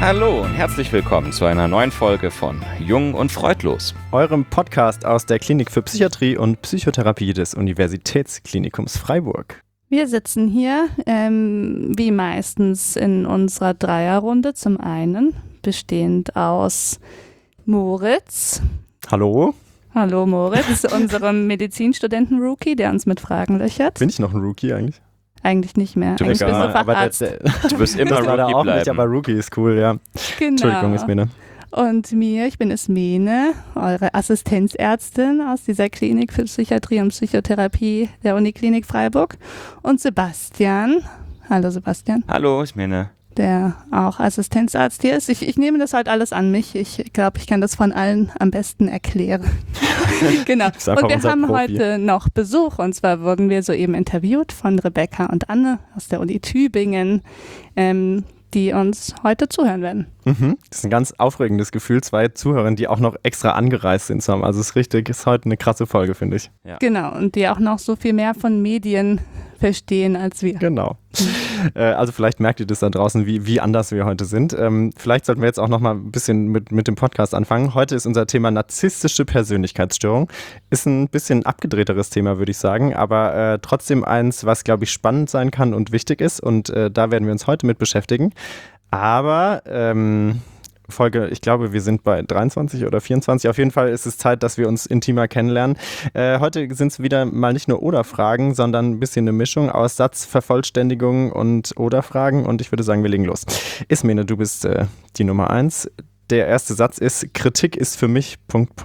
Hallo und herzlich willkommen zu einer neuen Folge von Jung und Freudlos, eurem Podcast aus der Klinik für Psychiatrie und Psychotherapie des Universitätsklinikums Freiburg. Wir sitzen hier, wie meistens, in unserer Dreierrunde. Zum einen bestehend aus Moritz. Hallo? Hallo Moritz, unserem Medizinstudenten-Rookie, der uns mit Fragen löchert. Bin ich noch ein Rookie eigentlich? Eigentlich nicht mehr. Eigentlich bist du Facharzt. Du wirst immer Rookie auch bleiben. Nicht, aber Rookie ist cool, ja. Genau. Entschuldigung, Ismene. Und ich bin Ismene, eure Assistenzärztin aus dieser Klinik für Psychiatrie und Psychotherapie der Uniklinik Freiburg. Und Sebastian. Hallo Sebastian. Hallo, Ismene. Der auch Assistenzarzt hier ist. Ich nehme das halt alles an mich. Ich glaube, ich kann das von allen am besten erklären. Genau. Und wir haben heute noch Besuch. Und zwar wurden wir soeben interviewt von Rebecca und Anne aus der Uni Tübingen, die uns heute zuhören werden. Das ist ein ganz aufregendes Gefühl, 2 Zuhörer, die auch noch extra angereist sind zu haben. Also es ist heute eine krasse Folge, finde ich. Ja. Genau, und die auch noch so viel mehr von Medien verstehen als wir. Genau. Also vielleicht merkt ihr das da draußen, wie anders wir heute sind. Vielleicht sollten wir jetzt auch noch mal ein bisschen mit dem Podcast anfangen. Heute ist unser Thema narzisstische Persönlichkeitsstörung. Ist ein bisschen abgedrehteres Thema, würde ich sagen, aber trotzdem eins, was, glaube ich, spannend sein kann und wichtig ist. Und da werden wir uns heute mit beschäftigen. Aber Folge, ich glaube, wir sind bei 23 oder 24. Auf jeden Fall ist es Zeit, dass wir uns intimer kennenlernen. Heute sind es wieder mal nicht nur Oder-Fragen, sondern ein bisschen eine Mischung aus Satzvervollständigung und Oder-Fragen. Und ich würde sagen, wir legen los. Ismene, du bist die Nummer 1. Der erste Satz ist: Kritik ist für mich ...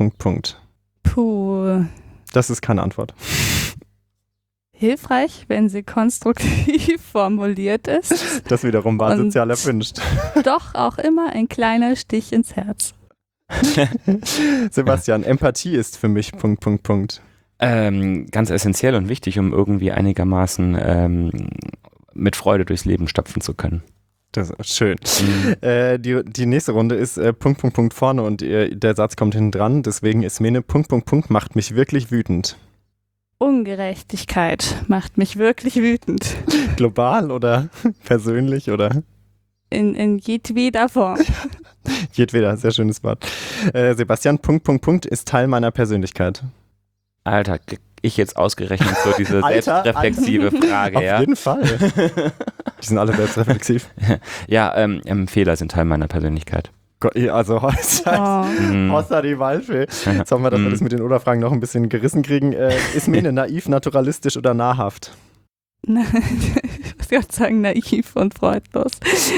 Puh. Das ist keine Antwort. Hilfreich, wenn sie konstruktiv formuliert ist. Das wiederum war sozial erwünscht. Doch auch immer ein kleiner Stich ins Herz. Sebastian, Empathie ist für mich ... Ganz essentiell und wichtig, um irgendwie einigermaßen mit Freude durchs Leben stapfen zu können. Das ist schön. Die nächste Runde ist ... vorne und der Satz kommt hinten dran. Deswegen ist Mene ... macht mich wirklich wütend. Ungerechtigkeit macht mich wirklich wütend. Global oder persönlich oder? In jedweder Form. Jedweder, sehr schönes Wort. Sebastian, ... ist Teil meiner Persönlichkeit. Alter, ich jetzt ausgerechnet so diese selbstreflexive Frage, Auf jeden Fall. Die sind alle selbstreflexiv. Ja, Fehler sind Teil meiner Persönlichkeit. Also außer die Waldfee. Jetzt hoffen wir, dass wir das mit den Oder-Fragen noch ein bisschen gerissen kriegen. Ist Mene naiv, naturalistisch oder nahrhaft? Ich muss gerade sagen, naiv und freudlos.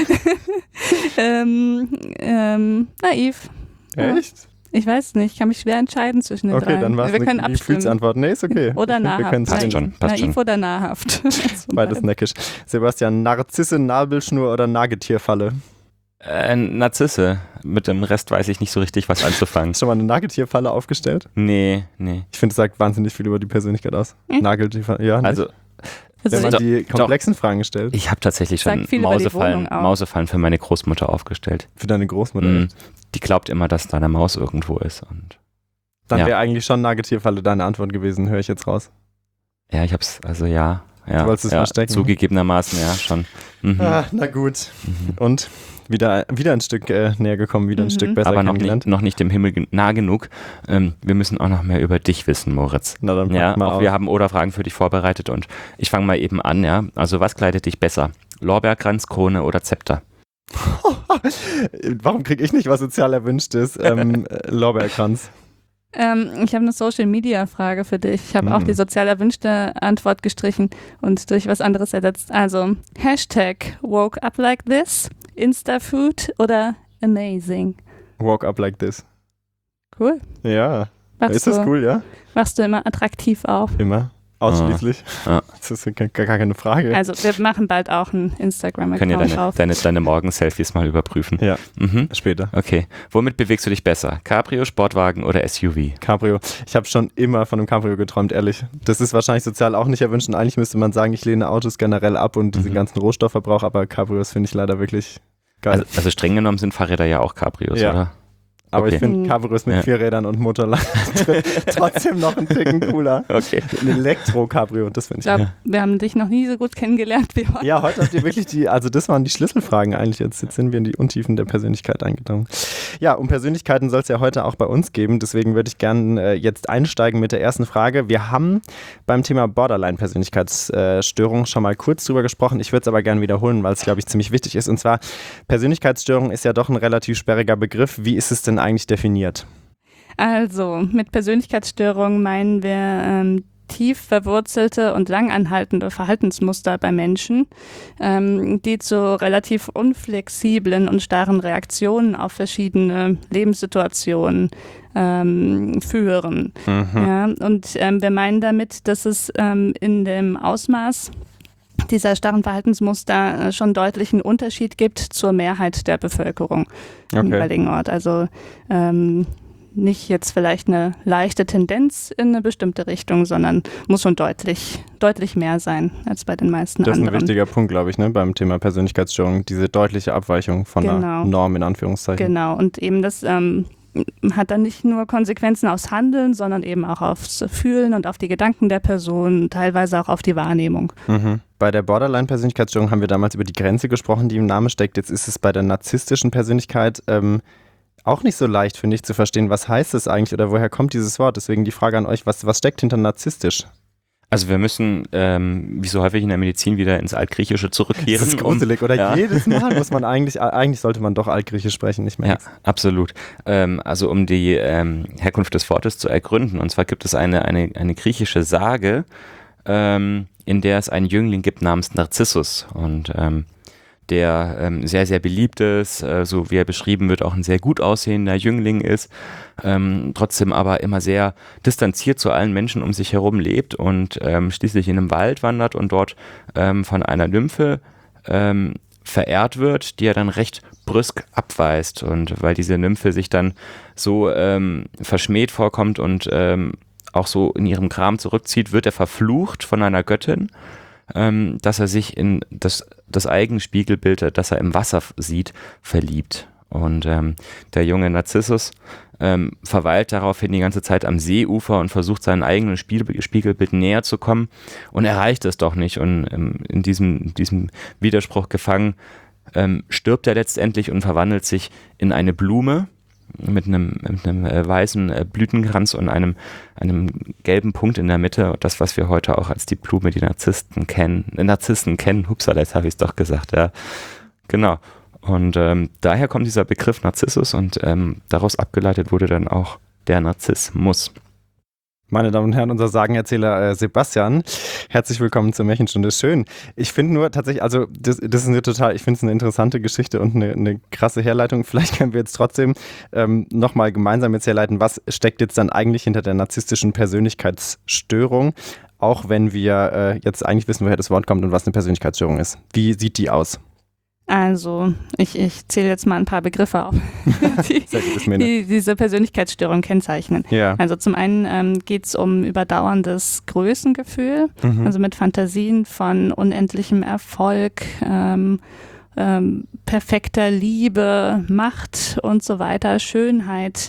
Naiv. Echt? Ich weiß nicht, ich kann mich schwer entscheiden zwischen den drei. Okay, dann war es eine Gefühlsantwort. Nee, ist okay. Oder nahrhaft. Passt schon. Naiv oder nahrhaft. Beides neckisch. Sebastian, Narzisse, Nabelschnur oder Nagetierfalle? Narzisse. Mit dem Rest weiß ich nicht so richtig, was anzufangen. Hast du schon mal eine Nagetierfalle aufgestellt? Nee. Ich finde, es sagt wahnsinnig viel über die Persönlichkeit aus. Nageltierfalle, ja. Also, wenn man die komplexen Fragen stellt. Ich habe tatsächlich schon Mausefallen für meine Großmutter aufgestellt. Für deine Großmutter? Die glaubt immer, dass da eine Maus irgendwo ist. Und dann wäre eigentlich schon Nagetierfalle deine Antwort gewesen, höre ich jetzt raus. Ja, ich hab's, also ja. Du wolltest es verstecken? Zugegebenermaßen, ja, schon. Na gut. Und wieder ein Stück näher gekommen, wieder ein Stück besser kennengelernt. Aber noch nicht dem Himmel nah genug. Wir müssen auch noch mehr über dich wissen, Moritz. Na dann pack mal auf. Wir haben Oder-Fragen für dich vorbereitet und ich fange mal eben an, ja. Also was kleidet dich besser? Lorbeerkranz, Krone oder Zepter? Warum kriege ich nicht, was sozial erwünscht ist? Lorbeerkranz. Ich habe eine Social-Media-Frage für dich. Ich habe auch die sozial erwünschte Antwort gestrichen und durch was anderes ersetzt. Also Hashtag woke up like this, Instafood oder amazing? Woke up like this. Cool. Ja. Ist das cool, ja? Machst du immer attraktiv auf? Immer. Ausschließlich. Das ist gar keine Frage. Also wir machen bald auch einen Instagram-Account auf. Können ja deine Morgen-Selfies mal überprüfen. Ja, später. Okay. Womit bewegst du dich besser? Cabrio, Sportwagen oder SUV? Cabrio. Ich habe schon immer von einem Cabrio geträumt, ehrlich. Das ist wahrscheinlich sozial auch nicht erwünscht. Und eigentlich müsste man sagen, ich lehne Autos generell ab und diesen ganzen Rohstoffverbrauch, aber Cabrios finde ich leider wirklich geil. Also streng genommen sind Fahrräder ja auch Cabrios, oder? Aber ich finde Cabrios mit 4 Rädern und Motorrad trotzdem noch einen Ticken cooler. Okay. Ein Elektro-Cabrio, das finde ich. Ich glaube, wir haben dich noch nie so gut kennengelernt wie heute. Ja, heute habt ihr wirklich das waren die Schlüsselfragen eigentlich. Jetzt sind wir in die Untiefen der Persönlichkeit eingedrungen. Ja, um Persönlichkeiten soll es ja heute auch bei uns geben. Deswegen würde ich gerne jetzt einsteigen mit der ersten Frage. Wir haben beim Thema Borderline-Persönlichkeitsstörung schon mal kurz drüber gesprochen. Ich würde es aber gerne wiederholen, weil es, glaube ich, ziemlich wichtig ist. Und zwar, Persönlichkeitsstörung ist ja doch ein relativ sperriger Begriff. Wie ist es denn eigentlich definiert? Also, mit Persönlichkeitsstörung meinen wir tief verwurzelte und langanhaltende Verhaltensmuster bei Menschen, die zu relativ unflexiblen und starren Reaktionen auf verschiedene Lebenssituationen führen. Ja, und wir meinen damit, dass es in dem Ausmaß dieser starren Verhaltensmuster schon deutlichen Unterschied gibt zur Mehrheit der Bevölkerung im jeweiligen Ort. Also nicht jetzt vielleicht eine leichte Tendenz in eine bestimmte Richtung, sondern muss schon deutlich mehr sein als bei den meisten anderen. Das ist ein wichtiger Punkt, glaube ich, beim Thema Persönlichkeitsstörung, diese deutliche Abweichung von der Norm in Anführungszeichen. Genau, und eben das hat dann nicht nur Konsequenzen aufs Handeln, sondern eben auch aufs Fühlen und auf die Gedanken der Person, teilweise auch auf die Wahrnehmung. Bei der Borderline-Persönlichkeitsstörung haben wir damals über die Grenze gesprochen, die im Namen steckt. Jetzt ist es bei der narzisstischen Persönlichkeit auch nicht so leicht, finde ich, zu verstehen, was heißt es eigentlich oder woher kommt dieses Wort. Deswegen die Frage an euch, was steckt hinter narzisstisch? Also wir müssen, wie so häufig in der Medizin, wieder ins Altgriechische zurückkehren. Das ist gruselig, oder? Jedes Mal muss man eigentlich sollte man doch Altgriechisch sprechen, nicht mehr. Ja, absolut. Also um die Herkunft des Wortes zu ergründen. Und zwar gibt es eine griechische Sage, in der es einen Jüngling gibt namens Narzissus. Und der sehr, sehr beliebt ist, so wie er beschrieben wird, auch ein sehr gut aussehender Jüngling ist, trotzdem aber immer sehr distanziert zu allen Menschen um sich herum lebt und schließlich in einem Wald wandert und dort von einer Nymphe verehrt wird, die er dann recht brüsk abweist. Und weil diese Nymphe sich dann so verschmäht vorkommt und auch so in ihrem Kram zurückzieht, wird er verflucht von einer Göttin, dass er sich in das eigene Spiegelbild, das er im Wasser sieht, verliebt. Und der junge Narzissus verweilt daraufhin die ganze Zeit am Seeufer und versucht, seinem eigenen Spiegelbild näher zu kommen und erreicht es doch nicht. Und in diesem Widerspruch gefangen stirbt er letztendlich und verwandelt sich in eine Blume mit einem weißen Blütenkranz und einem gelben Punkt in der Mitte, das, was wir heute auch als die Blume, die Narzissten kennen. Hupsala, jetzt habe ich es doch gesagt, ja. Genau. Und daher kommt dieser Begriff Narzissus und daraus abgeleitet wurde dann auch der Narzissmus. Meine Damen und Herren, unser Sagenerzähler Sebastian, herzlich willkommen zur Märchenstunde. Schön. Ich finde nur tatsächlich, also das ist ich finde es eine interessante Geschichte und eine krasse Herleitung. Vielleicht können wir jetzt trotzdem nochmal gemeinsam jetzt herleiten, was steckt jetzt dann eigentlich hinter der narzisstischen Persönlichkeitsstörung, auch wenn wir jetzt eigentlich wissen, woher das Wort kommt und was eine Persönlichkeitsstörung ist. Wie sieht die aus? Also, ich zähle jetzt mal ein paar Begriffe auf, die diese Persönlichkeitsstörung kennzeichnen. Ja. Also zum einen geht es um überdauerndes Größengefühl, also mit Fantasien von unendlichem Erfolg, perfekter Liebe, Macht und so weiter, Schönheit,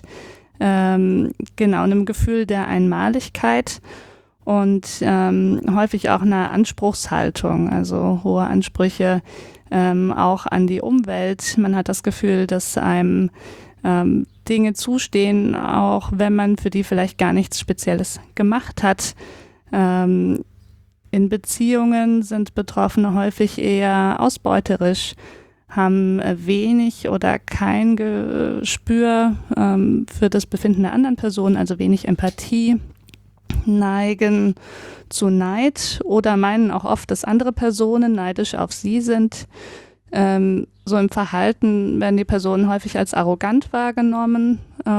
einem Gefühl der Einmaligkeit und häufig auch einer Anspruchshaltung, also hohe Ansprüche auch an die Umwelt. Man hat das Gefühl, dass einem Dinge zustehen, auch wenn man für die vielleicht gar nichts Spezielles gemacht hat. In Beziehungen sind Betroffene häufig eher ausbeuterisch, haben wenig oder kein Gespür für das Befinden der anderen Person, also wenig Empathie, neigen zu Neid oder meinen auch oft, dass andere Personen neidisch auf sie sind. So im Verhalten werden die Personen häufig als arrogant wahrgenommen.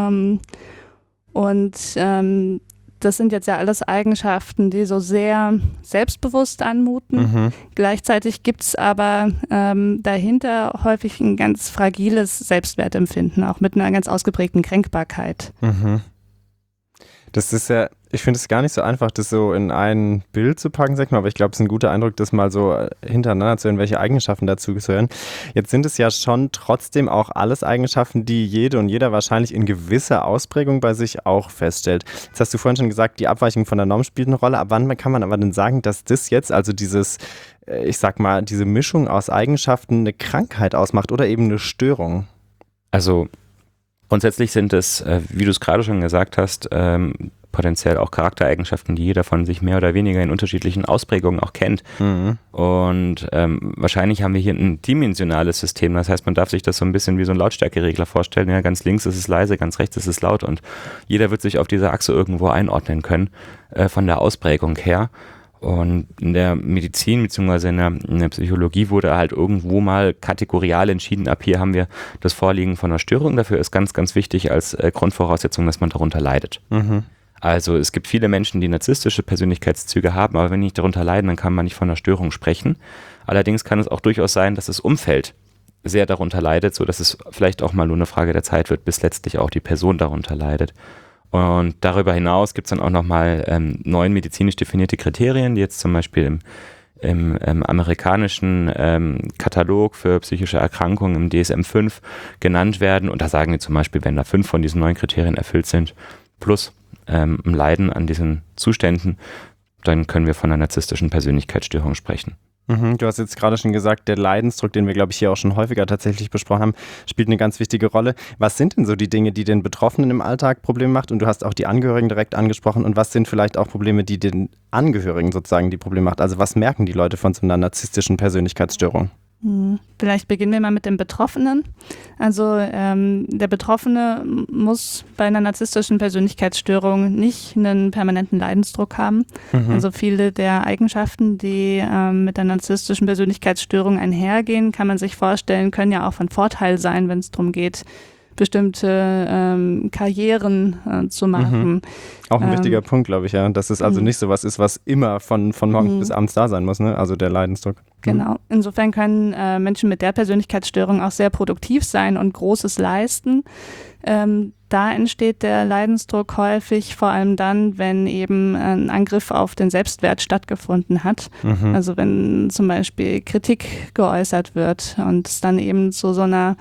Das sind jetzt ja alles Eigenschaften, die so sehr selbstbewusst anmuten. Gleichzeitig gibt es aber dahinter häufig ein ganz fragiles Selbstwertempfinden, auch mit einer ganz ausgeprägten Kränkbarkeit. Das ist ja, Ich finde es gar nicht so einfach, das so in ein Bild zu packen, sag ich mal, aber ich glaube, es ist ein guter Eindruck, das mal so hintereinander zu hören, welche Eigenschaften dazu gehören. Jetzt sind es ja schon trotzdem auch alles Eigenschaften, die jede und jeder wahrscheinlich in gewisser Ausprägung bei sich auch feststellt. Jetzt hast du vorhin schon gesagt, die Abweichung von der Norm spielt eine Rolle. Ab wann kann man aber denn sagen, dass das jetzt, also dieses, ich sag mal, diese Mischung aus Eigenschaften eine Krankheit ausmacht oder eben eine Störung? Also grundsätzlich sind es, wie du es gerade schon gesagt hast, potenziell auch Charaktereigenschaften, die jeder von sich mehr oder weniger in unterschiedlichen Ausprägungen auch kennt. Mhm. Und wahrscheinlich haben wir hier ein dimensionales System. Das heißt, man darf sich das so ein bisschen wie so ein Lautstärkeregler vorstellen. Ja, ganz links ist es leise, ganz rechts ist es laut. Und jeder wird sich auf dieser Achse irgendwo einordnen können, von der Ausprägung her. Und in der Medizin bzw. in der Psychologie wurde halt irgendwo mal kategorial entschieden, ab hier haben wir das Vorliegen von einer Störung. Dafür ist ganz, ganz wichtig als Grundvoraussetzung, dass man darunter leidet. Mhm. Also es gibt viele Menschen, die narzisstische Persönlichkeitszüge haben, aber wenn die nicht darunter leiden, dann kann man nicht von einer Störung sprechen. Allerdings kann es auch durchaus sein, dass das Umfeld sehr darunter leidet, sodass es vielleicht auch mal nur eine Frage der Zeit wird, bis letztlich auch die Person darunter leidet. Und darüber hinaus gibt es dann auch nochmal 9 medizinisch definierte Kriterien, die jetzt zum Beispiel im amerikanischen Katalog für psychische Erkrankungen im DSM-5 genannt werden. Und da sagen die zum Beispiel, wenn da 5 von diesen 9 Kriterien erfüllt sind, plus Leiden an diesen Zuständen, dann können wir von einer narzisstischen Persönlichkeitsstörung sprechen. Du hast jetzt gerade schon gesagt, der Leidensdruck, den wir, glaube ich, hier auch schon häufiger tatsächlich besprochen haben, spielt eine ganz wichtige Rolle. Was sind denn so die Dinge, die den Betroffenen im Alltag Probleme macht? Und du hast auch die Angehörigen direkt angesprochen. Und was sind vielleicht auch Probleme, die den Angehörigen sozusagen die Probleme macht? Also was merken die Leute von so einer narzisstischen Persönlichkeitsstörung? Vielleicht beginnen wir mal mit dem Betroffenen. Also der Betroffene muss bei einer narzisstischen Persönlichkeitsstörung nicht einen permanenten Leidensdruck haben. Mhm. Also viele der Eigenschaften, die mit der narzisstischen Persönlichkeitsstörung einhergehen, kann man sich vorstellen, können ja auch von Vorteil sein, wenn es darum geht, bestimmte Karrieren zu machen. Mhm. Auch ein wichtiger Punkt, glaube ich, ja, dass es also nicht so was ist, was immer von morgens bis abends da sein muss, ne? Also der Leidensdruck. Genau. Insofern können Menschen mit der Persönlichkeitsstörung auch sehr produktiv sein und Großes leisten. Da entsteht der Leidensdruck häufig vor allem dann, wenn eben ein Angriff auf den Selbstwert stattgefunden hat. Mhm. Also wenn zum Beispiel Kritik geäußert wird und es dann eben zu so einer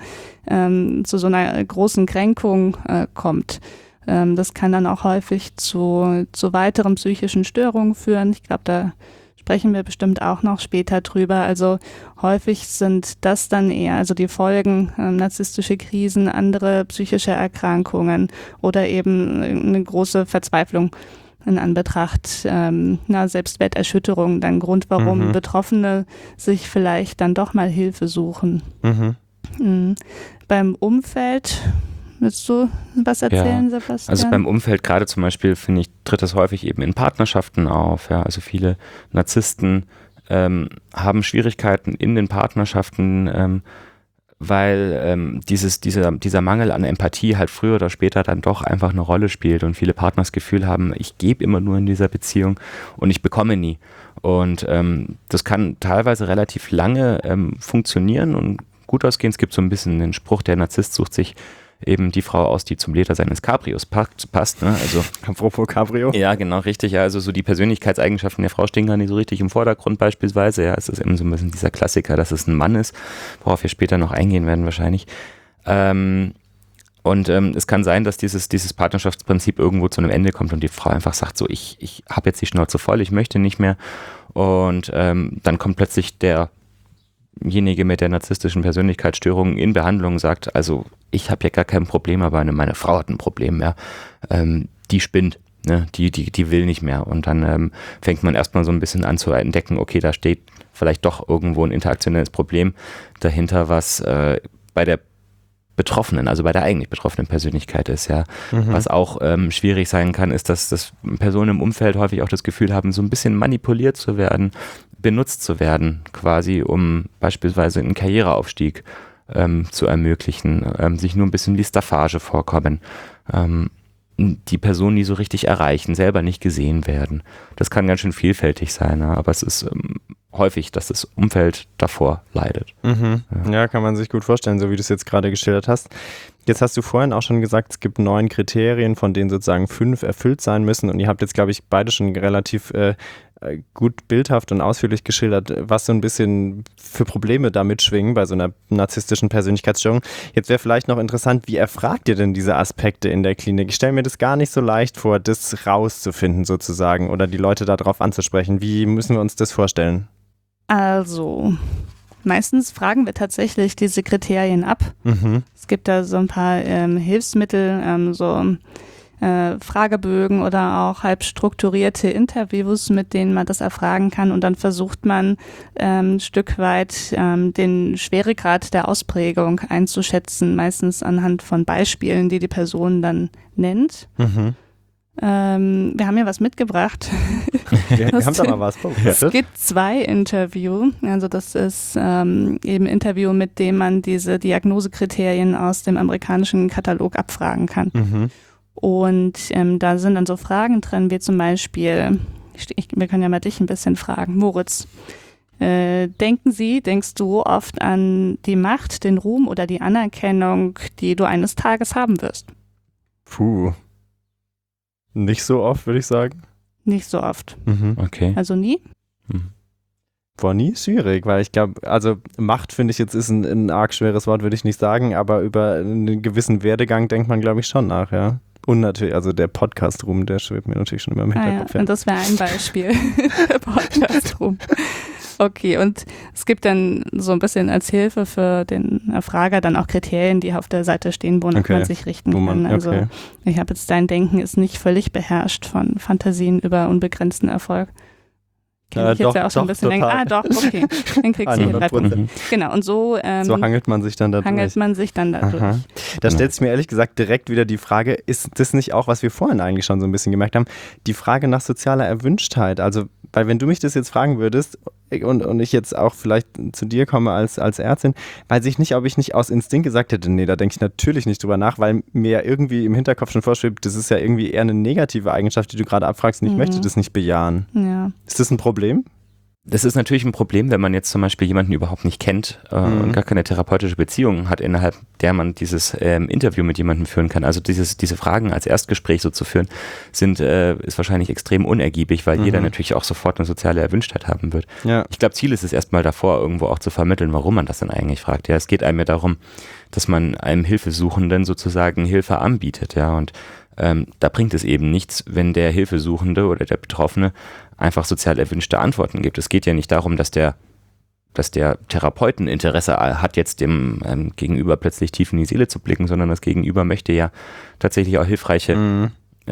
großen Kränkung kommt. Das kann dann auch häufig zu weiteren psychischen Störungen führen. Ich glaube, da sprechen wir bestimmt auch noch später drüber. Also häufig sind das dann eher, also die Folgen, narzisstische Krisen, andere psychische Erkrankungen oder eben eine große Verzweiflung in Anbetracht Selbstwerterschütterung, dann Grund, warum Betroffene sich vielleicht dann doch mal Hilfe suchen. Beim Umfeld, willst du was erzählen, ja. Sebastian? Also beim Umfeld gerade zum Beispiel, finde ich, tritt das häufig eben in Partnerschaften auf. Ja? Also viele Narzissten haben Schwierigkeiten in den Partnerschaften, weil dieser Mangel an Empathie halt früher oder später dann doch einfach eine Rolle spielt und viele Partner das Gefühl haben, ich gebe immer nur in dieser Beziehung und ich bekomme nie. Und das kann teilweise relativ lange funktionieren und gut ausgehen. Es gibt so ein bisschen den Spruch, der Narzisst sucht sich eben die Frau aus, die zum Leder seines Cabrios passt. Ne? Also, apropos Cabrio. Ja, genau, richtig. Ja, also so die Persönlichkeitseigenschaften der Frau stehen gar nicht so richtig im Vordergrund beispielsweise. Ja, es ist eben so ein bisschen dieser Klassiker, dass es ein Mann ist, worauf wir später noch eingehen werden wahrscheinlich. Es kann sein, dass dieses Partnerschaftsprinzip irgendwo zu einem Ende kommt und die Frau einfach sagt so, ich habe jetzt die Schnauze voll, ich möchte nicht mehr. Und dann kommt plötzlich derjenige mit der narzisstischen Persönlichkeitsstörung in Behandlung sagt, also ich habe ja gar kein Problem, aber meine Frau hat ein Problem, ja. Die spinnt, ne? Die will nicht mehr. Und dann fängt man erstmal so ein bisschen an zu entdecken, okay, da steht vielleicht doch irgendwo ein interaktionelles Problem dahinter, was bei der Betroffenen, also bei der eigentlich betroffenen Persönlichkeit ist, ja. Was auch schwierig sein kann, ist, dass Personen im Umfeld häufig auch das Gefühl haben, so ein bisschen manipuliert zu werden, benutzt zu werden, quasi, um beispielsweise einen Karriereaufstieg zu ermöglichen, sich nur ein bisschen wie Staffage vorkommen. die Person nie so richtig erreichen, selber nicht gesehen werden. Das kann ganz schön vielfältig sein, aber es ist häufig, dass das Umfeld davor leidet. Ja, kann man sich gut vorstellen, so wie du es jetzt gerade geschildert hast. Jetzt hast du vorhin auch schon gesagt, es gibt 9 Kriterien, von denen sozusagen 5 erfüllt sein müssen. Und ihr habt jetzt, glaube ich, beide schon relativ gut bildhaft und ausführlich geschildert, was so ein bisschen für Probleme da mitschwingen bei so einer narzisstischen Persönlichkeitsstörung. Jetzt wäre vielleicht noch interessant, wie erfragt ihr denn diese Aspekte in der Klinik? Ich stelle mir das gar nicht so leicht vor, das rauszufinden sozusagen oder die Leute darauf anzusprechen. Wie müssen wir uns das vorstellen? Also, meistens fragen wir tatsächlich diese Kriterien ab. Es gibt da so ein paar Hilfsmittel, Fragebögen oder auch halb strukturierte Interviews, mit denen man das erfragen kann, und dann versucht man ein Stück weit den Schweregrad der Ausprägung einzuschätzen, meistens anhand von Beispielen, die die Person dann nennt. Wir haben hier was mitgebracht. Wir haben da mal was. SCID-2-Interview. Also das ist eben ein Interview, mit dem man diese Diagnosekriterien aus dem amerikanischen Katalog abfragen kann. Und da sind dann so Fragen drin, wie zum Beispiel, wir können ja mal dich ein bisschen fragen, Moritz, denkst du oft an die Macht, den Ruhm oder die Anerkennung, die du eines Tages haben wirst? Puh. Nicht so oft, würde ich sagen. Nicht so oft. Okay. Also nie? Boah, nie schwierig, weil ich glaube, also Macht finde ich jetzt ist ein arg schweres Wort, würde ich nicht sagen, aber über einen gewissen Werdegang denkt man, glaube ich, schon nach, ja. Und natürlich, also der Podcast-Ruhm, der schwebt mir natürlich schon immer im Hinterkopf. Ja. Und das wäre ein Beispiel. Der Podcast-Ruhm. Okay, und es gibt dann so ein bisschen als Hilfe für den Erfrager dann auch Kriterien, die auf der Seite stehen, wonach man sich richten kann. Also ich habe jetzt, dein Denken ist nicht völlig beherrscht von Fantasien über unbegrenzten Erfolg. Kenne ich jetzt ja auch schon ein bisschen länger. Doch, okay. Dann kriegst du hier 3 Punkte. Genau, und so hangelt man sich dann da durch. Da stellt sich mir ehrlich gesagt direkt wieder die Frage, ist das nicht auch, was wir vorhin eigentlich schon so ein bisschen gemerkt haben, die Frage nach sozialer Erwünschtheit? Also, weil wenn du mich das jetzt fragen würdest und ich jetzt auch vielleicht zu dir komme als Ärztin, weiß ich nicht, ob ich nicht aus Instinkt gesagt hätte, nee, da denke ich natürlich nicht drüber nach, weil mir ja irgendwie im Hinterkopf schon vorschwebt, das ist ja irgendwie eher eine negative Eigenschaft, die du gerade abfragst und ich möchte das nicht bejahen. Ja. Ist das ein Problem? Das ist natürlich ein Problem, wenn man jetzt zum Beispiel jemanden überhaupt nicht kennt und gar keine therapeutische Beziehung hat, innerhalb der man dieses Interview mit jemandem führen kann. Also diese Fragen als Erstgespräch so zu führen, ist wahrscheinlich extrem unergiebig, weil jeder natürlich auch sofort eine soziale Erwünschtheit haben wird. Ja. Ich glaube, Ziel ist es erstmal davor, irgendwo auch zu vermitteln, warum man das denn eigentlich fragt. Ja, es geht einem ja darum, dass man einem Hilfesuchenden sozusagen Hilfe anbietet, ja, und da bringt es eben nichts, wenn der Hilfesuchende oder der Betroffene einfach sozial erwünschte Antworten gibt. Es geht ja nicht darum, dass der Therapeuten Interesse hat, jetzt dem Gegenüber plötzlich tief in die Seele zu blicken, sondern das Gegenüber möchte ja tatsächlich auch hilfreiche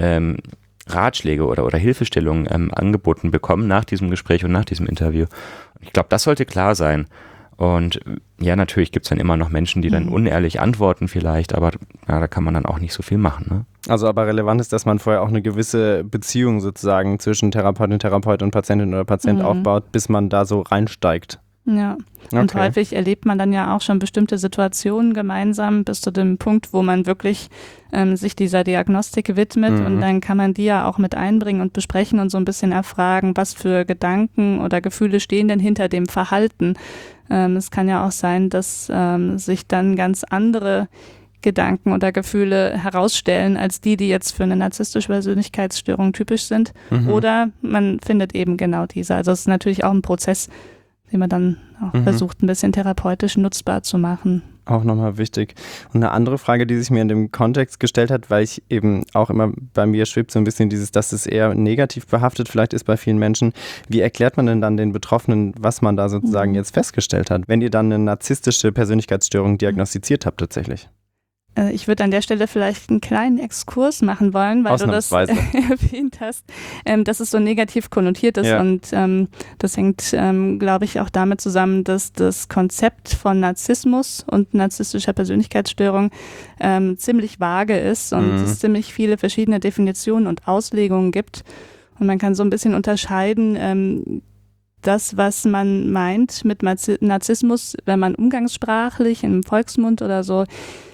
Ratschläge oder Hilfestellungen angeboten bekommen nach diesem Gespräch und nach diesem Interview. Ich glaube, das sollte klar sein. Und ja, natürlich gibt es dann immer noch Menschen, die dann unehrlich antworten vielleicht, aber ja, da kann man dann auch nicht so viel machen, ne? Also aber relevant ist, dass man vorher auch eine gewisse Beziehung sozusagen zwischen Therapeut und Patientin oder Patient aufbaut, bis man da so reinsteigt. Ja, und häufig erlebt man dann ja auch schon bestimmte Situationen gemeinsam bis zu dem Punkt, wo man wirklich sich dieser Diagnostik widmet und dann kann man die ja auch mit einbringen und besprechen und so ein bisschen erfragen, was für Gedanken oder Gefühle stehen denn hinter dem Verhalten. Es kann ja auch sein, dass sich dann ganz andere Gedanken oder Gefühle herausstellen, als die jetzt für eine narzisstische Persönlichkeitsstörung typisch sind. Oder man findet eben genau diese. Also es ist natürlich auch ein Prozess, den man dann auch versucht, ein bisschen therapeutisch nutzbar zu machen. Auch nochmal wichtig. Und eine andere Frage, die sich mir in dem Kontext gestellt hat, weil ich eben auch immer bei mir schwebt so ein bisschen dass es eher negativ behaftet vielleicht ist bei vielen Menschen. Wie erklärt man denn dann den Betroffenen, was man da sozusagen jetzt festgestellt hat, wenn ihr dann eine narzisstische Persönlichkeitsstörung diagnostiziert habt tatsächlich? Ich würde an der Stelle vielleicht einen kleinen Exkurs machen wollen, weil du das erwähnt hast, dass es so negativ konnotiert ist und das hängt, glaube ich, auch damit zusammen, dass das Konzept von Narzissmus und narzisstischer Persönlichkeitsstörung ziemlich vage ist und es ziemlich viele verschiedene Definitionen und Auslegungen gibt und man kann so ein bisschen unterscheiden, das, was man meint mit Narzissmus, wenn man umgangssprachlich im Volksmund oder so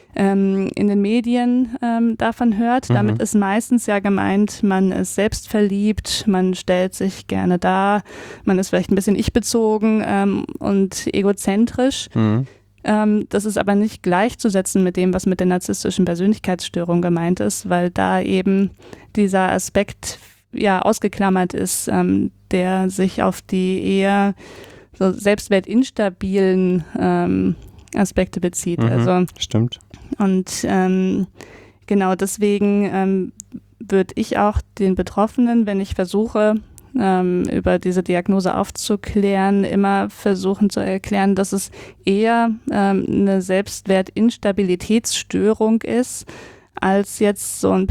in den Medien davon hört. Damit ist meistens ja gemeint, man ist selbstverliebt, man stellt sich gerne dar, man ist vielleicht ein bisschen ich-bezogen und egozentrisch. Das ist aber nicht gleichzusetzen mit dem, was mit der narzisstischen Persönlichkeitsstörung gemeint ist, weil da eben dieser Aspekt ja ausgeklammert ist, der sich auf die eher so selbstwertinstabilen Aspekte bezieht. Also, stimmt. Und genau deswegen würde ich auch den Betroffenen, wenn ich versuche, über diese Diagnose aufzuklären, immer versuchen zu erklären, dass es eher eine Selbstwertinstabilitätsstörung ist, als jetzt so ein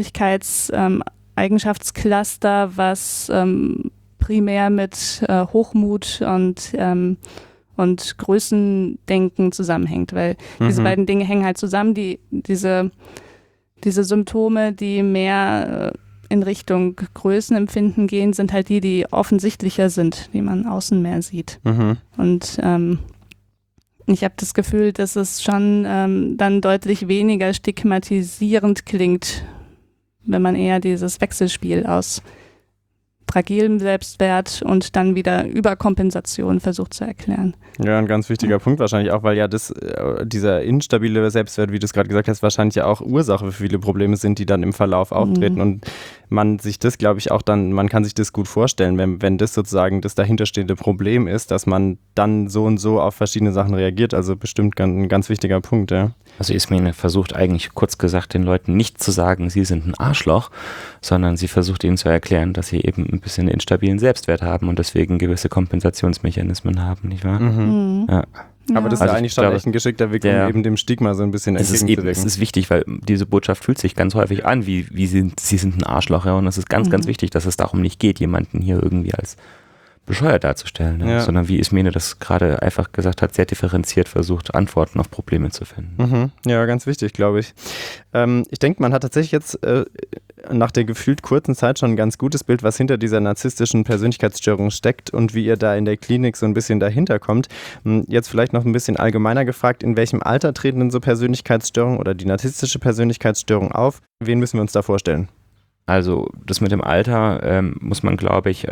Persönlichkeitseigenschaftscluster, was primär mit Hochmut und Größendenken zusammenhängt, weil diese beiden Dinge hängen halt zusammen, diese Symptome, die mehr in Richtung Größenempfinden gehen, sind halt die offensichtlicher sind, die man außen mehr sieht. Und ich habe das Gefühl, dass es schon dann deutlich weniger stigmatisierend klingt, wenn man eher dieses Wechselspiel aus fragilem Selbstwert und dann wieder Überkompensation versucht zu erklären. Ja, ein ganz wichtiger Punkt wahrscheinlich auch, weil ja dieser instabile Selbstwert, wie du es gerade gesagt hast, wahrscheinlich ja auch Ursache für viele Probleme sind, die dann im Verlauf auftreten und man sich das, glaube ich, auch dann, man kann sich das gut vorstellen, wenn das sozusagen das dahinterstehende Problem ist, dass man dann so und so auf verschiedene Sachen reagiert, also bestimmt ein ganz wichtiger Punkt, ja. Also Ismene versucht eigentlich kurz gesagt den Leuten nicht zu sagen, sie sind ein Arschloch, sondern sie versucht ihnen zu erklären, dass sie eben ein bisschen instabilen Selbstwert haben und deswegen gewisse Kompensationsmechanismen haben, nicht wahr? Ja. Aber das ist ja eigentlich schon echt ein geschickter Weg, um eben dem Stigma so ein bisschen entgegenzuwirken. Es ist wichtig, weil diese Botschaft fühlt sich ganz häufig an, sie sind ein Arschloch, ja, und es ist ganz, ganz wichtig, dass es darum nicht geht, jemanden hier irgendwie als bescheuert darzustellen, sondern wie Ismene das gerade einfach gesagt hat, sehr differenziert versucht, Antworten auf Probleme zu finden. Ja, ganz wichtig, glaube ich. Ich denke, man hat tatsächlich jetzt nach der gefühlt kurzen Zeit schon ein ganz gutes Bild, was hinter dieser narzisstischen Persönlichkeitsstörung steckt und wie ihr da in der Klinik so ein bisschen dahinter kommt. Jetzt vielleicht noch ein bisschen allgemeiner gefragt, in welchem Alter treten denn so Persönlichkeitsstörungen oder die narzisstische Persönlichkeitsstörung auf? Wen müssen wir uns da vorstellen? Also das mit dem Alter muss man, glaube ich,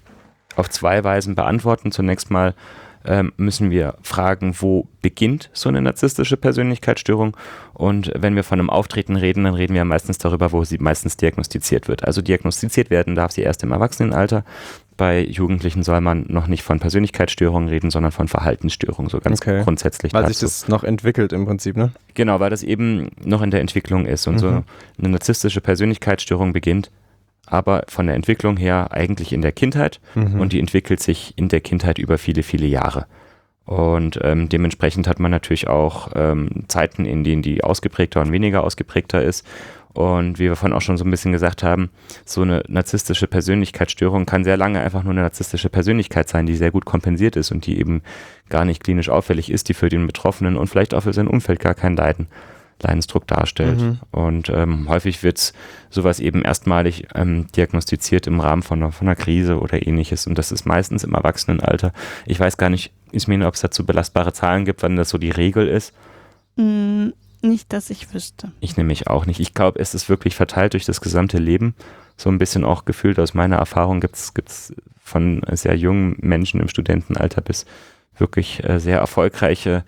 auf zwei Weisen beantworten. Zunächst mal müssen wir fragen, wo beginnt so eine narzisstische Persönlichkeitsstörung? Und wenn wir von einem Auftreten reden, dann reden wir meistens darüber, wo sie meistens diagnostiziert wird. Also diagnostiziert werden darf sie erst im Erwachsenenalter. Bei Jugendlichen soll man noch nicht von Persönlichkeitsstörungen reden, sondern von Verhaltensstörungen, so ganz grundsätzlich. Weil sich das noch entwickelt im Prinzip, ne? Genau, weil das eben noch in der Entwicklung ist. Und so eine narzisstische Persönlichkeitsstörung beginnt aber von der Entwicklung her eigentlich in der Kindheit und die entwickelt sich in der Kindheit über viele, viele Jahre. Und dementsprechend hat man natürlich auch Zeiten, in denen die ausgeprägter und weniger ausgeprägter ist. Und wie wir vorhin auch schon so ein bisschen gesagt haben, so eine narzisstische Persönlichkeitsstörung kann sehr lange einfach nur eine narzisstische Persönlichkeit sein, die sehr gut kompensiert ist und die eben gar nicht klinisch auffällig ist, die für den Betroffenen und vielleicht auch für sein Umfeld gar kein Leidensdruck darstellt. Und häufig wird sowas eben erstmalig diagnostiziert im Rahmen von einer Krise oder ähnliches. Und das ist meistens im Erwachsenenalter. Ich weiß gar nicht, Ismene, ob es dazu belastbare Zahlen gibt, wann das so die Regel ist. Nicht, dass ich wüsste. Ich nämlich auch nicht. Ich glaube, es ist wirklich verteilt durch das gesamte Leben. So ein bisschen auch gefühlt aus meiner Erfahrung gibt's von sehr jungen Menschen im Studentenalter bis wirklich sehr erfolgreiche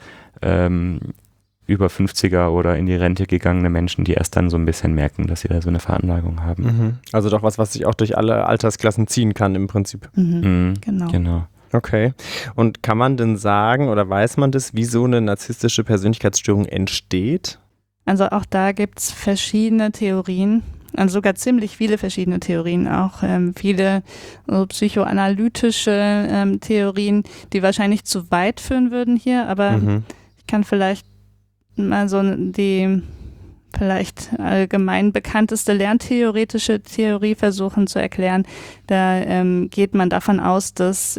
über 50er oder in die Rente gegangene Menschen, die erst dann so ein bisschen merken, dass sie da so eine Veranlagung haben. Also doch was sich auch durch alle Altersklassen ziehen kann im Prinzip. Genau. Okay. Und kann man denn sagen oder weiß man das, wie so eine narzisstische Persönlichkeitsstörung entsteht? Also auch da gibt es verschiedene Theorien, also sogar ziemlich viele verschiedene Theorien, auch viele so psychoanalytische Theorien, die wahrscheinlich zu weit führen würden hier, aber ich kann vielleicht mal so die vielleicht allgemein bekannteste lerntheoretische Theorie versuchen zu erklären. Da geht man davon aus, dass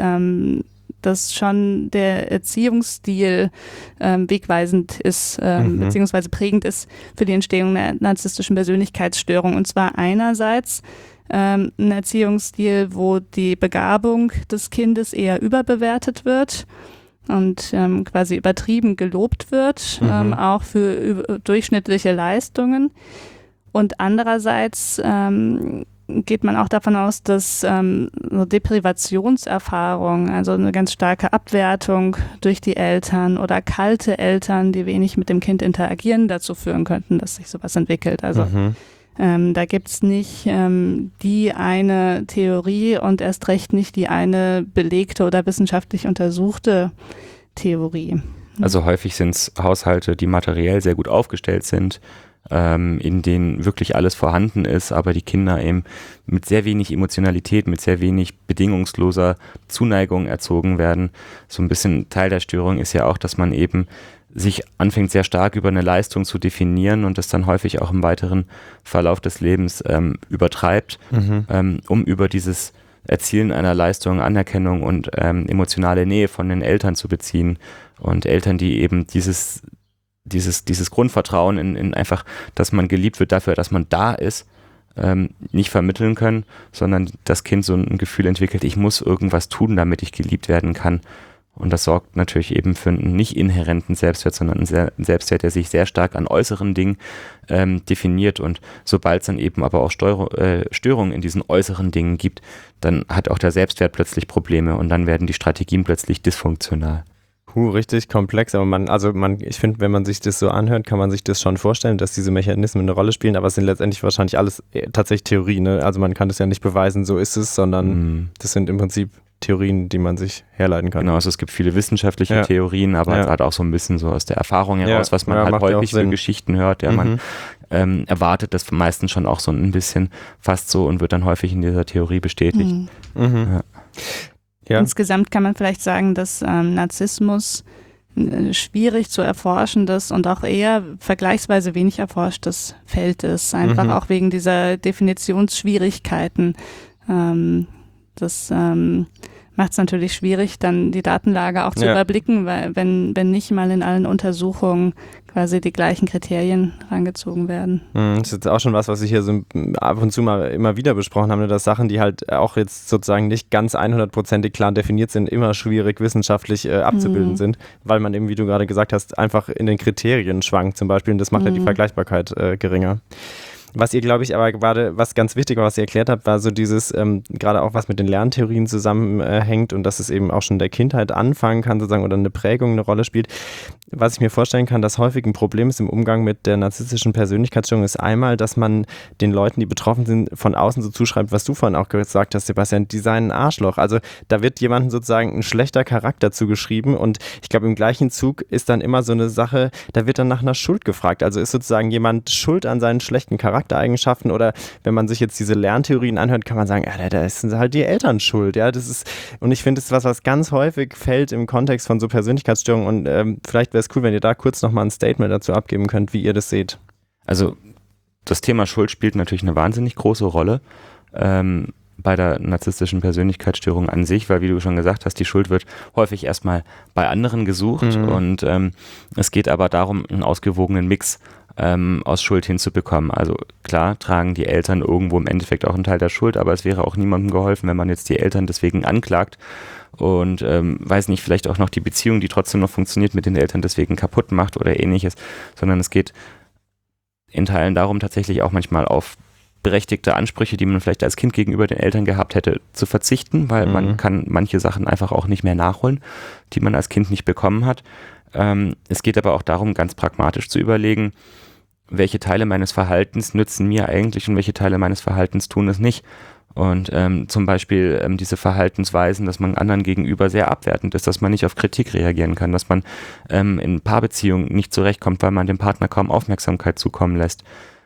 schon der Erziehungsstil wegweisend ist, beziehungsweise prägend ist für die Entstehung der narzisstischen Persönlichkeitsstörung. Und zwar einerseits ein Erziehungsstil, wo die Begabung des Kindes eher überbewertet wird. und quasi übertrieben gelobt wird, auch für durchschnittliche Leistungen. Und andererseits geht man auch davon aus, dass so Deprivationserfahrung, also eine ganz starke Abwertung durch die Eltern oder kalte Eltern, die wenig mit dem Kind interagieren, dazu führen könnten, dass sich sowas entwickelt. Also da gibt's nicht die eine Theorie und erst recht nicht die eine belegte oder wissenschaftlich untersuchte Theorie. Also häufig sind es Haushalte, die materiell sehr gut aufgestellt sind, in denen wirklich alles vorhanden ist, aber die Kinder eben mit sehr wenig Emotionalität, mit sehr wenig bedingungsloser Zuneigung erzogen werden. So ein bisschen Teil der Störung ist ja auch, dass man eben sich anfängt sehr stark über eine Leistung zu definieren und das dann häufig auch im weiteren Verlauf des Lebens übertreibt, um über dieses Erzielen einer Leistung, Anerkennung und emotionale Nähe von den Eltern zu beziehen. Und Eltern, die eben dieses Grundvertrauen in einfach, dass man geliebt wird dafür, dass man da ist, nicht vermitteln können, sondern das Kind so ein Gefühl entwickelt, ich muss irgendwas tun, damit ich geliebt werden kann. Und das sorgt natürlich eben für einen nicht inhärenten Selbstwert, sondern einen Selbstwert, der sich sehr stark an äußeren Dingen definiert. Und sobald es dann eben aber auch Störungen in diesen äußeren Dingen gibt, dann hat auch der Selbstwert plötzlich Probleme und dann werden die Strategien plötzlich dysfunktional. Richtig komplex, aber ich finde, wenn man sich das so anhört, kann man sich das schon vorstellen, dass diese Mechanismen eine Rolle spielen, aber es sind letztendlich wahrscheinlich alles tatsächlich Theorien, ne? Also man kann das ja nicht beweisen, so ist es, sondern das sind im Prinzip Theorien, die man sich herleiten kann. Genau, also es gibt viele wissenschaftliche Theorien, aber gerade auch so ein bisschen so aus der Erfahrung heraus, was man halt häufig für Geschichten hört, man erwartet das meistens schon auch so ein bisschen fast so und wird dann häufig in dieser Theorie bestätigt. Ja. Insgesamt kann man vielleicht sagen, dass Narzissmus schwierig zu erforschendes und auch eher vergleichsweise wenig erforschtes Feld ist. Einfach auch wegen dieser Definitionsschwierigkeiten. Das macht es natürlich schwierig, dann die Datenlage auch zu überblicken, weil wenn nicht mal in allen Untersuchungen quasi die gleichen Kriterien rangezogen werden. Das ist jetzt auch schon was ich hier so ab und zu mal immer wieder besprochen habe, dass Sachen, die halt auch jetzt sozusagen nicht ganz 100%ig klar definiert sind, immer schwierig wissenschaftlich abzubilden sind, weil man eben, wie du gerade gesagt hast, einfach in den Kriterien schwankt zum Beispiel und das macht ja die Vergleichbarkeit geringer. Was ihr, glaube ich, aber gerade, was ganz wichtig war, was ihr erklärt habt, war so dieses, gerade auch was mit den Lerntheorien zusammenhängt und dass es eben auch schon in der Kindheit anfangen kann sozusagen oder eine Prägung eine Rolle spielt. Was ich mir vorstellen kann, dass häufig ein Problem ist im Umgang mit der narzisstischen Persönlichkeitsstörung, ist einmal, dass man den Leuten, die betroffen sind, von außen so zuschreibt, was du vorhin auch gesagt hast, Sebastian, die seien ein Arschloch. Also da wird jemandem sozusagen ein schlechter Charakter zugeschrieben und ich glaube, im gleichen Zug ist dann immer so eine Sache, da wird dann nach einer Schuld gefragt. Also ist sozusagen jemand schuld an seinen schlechten Charaktereigenschaften oder wenn man sich jetzt diese Lerntheorien anhört, kann man sagen, ja, da sind halt die Eltern schuld. Ja, das ist, und ich finde, das ist was ganz häufig fällt im Kontext von so Persönlichkeitsstörungen und vielleicht wäre es cool, wenn ihr da kurz nochmal ein Statement dazu abgeben könnt, wie ihr das seht. Also das Thema Schuld spielt natürlich eine wahnsinnig große Rolle bei der narzisstischen Persönlichkeitsstörung an sich, weil wie du schon gesagt hast, die Schuld wird häufig erstmal bei anderen gesucht und es geht aber darum, einen ausgewogenen Mix aus Schuld hinzubekommen. Also klar tragen die Eltern irgendwo im Endeffekt auch einen Teil der Schuld, aber es wäre auch niemandem geholfen, wenn man jetzt die Eltern deswegen anklagt und weiß nicht, vielleicht auch noch die Beziehung, die trotzdem noch funktioniert, mit den Eltern deswegen kaputt macht oder ähnliches, sondern es geht in Teilen darum, tatsächlich auch manchmal auf berechtigte Ansprüche, die man vielleicht als Kind gegenüber den Eltern gehabt hätte, zu verzichten, weil man kann manche Sachen einfach auch nicht mehr nachholen, die man als Kind nicht bekommen hat. Es geht aber auch darum, ganz pragmatisch zu überlegen, welche Teile meines Verhaltens nützen mir eigentlich und welche Teile meines Verhaltens tun es nicht. Und zum Beispiel diese Verhaltensweisen, dass man anderen gegenüber sehr abwertend ist, dass man nicht auf Kritik reagieren kann, dass man in Paarbeziehungen nicht zurechtkommt, weil man dem Partner kaum Aufmerksamkeit zukommen lässt.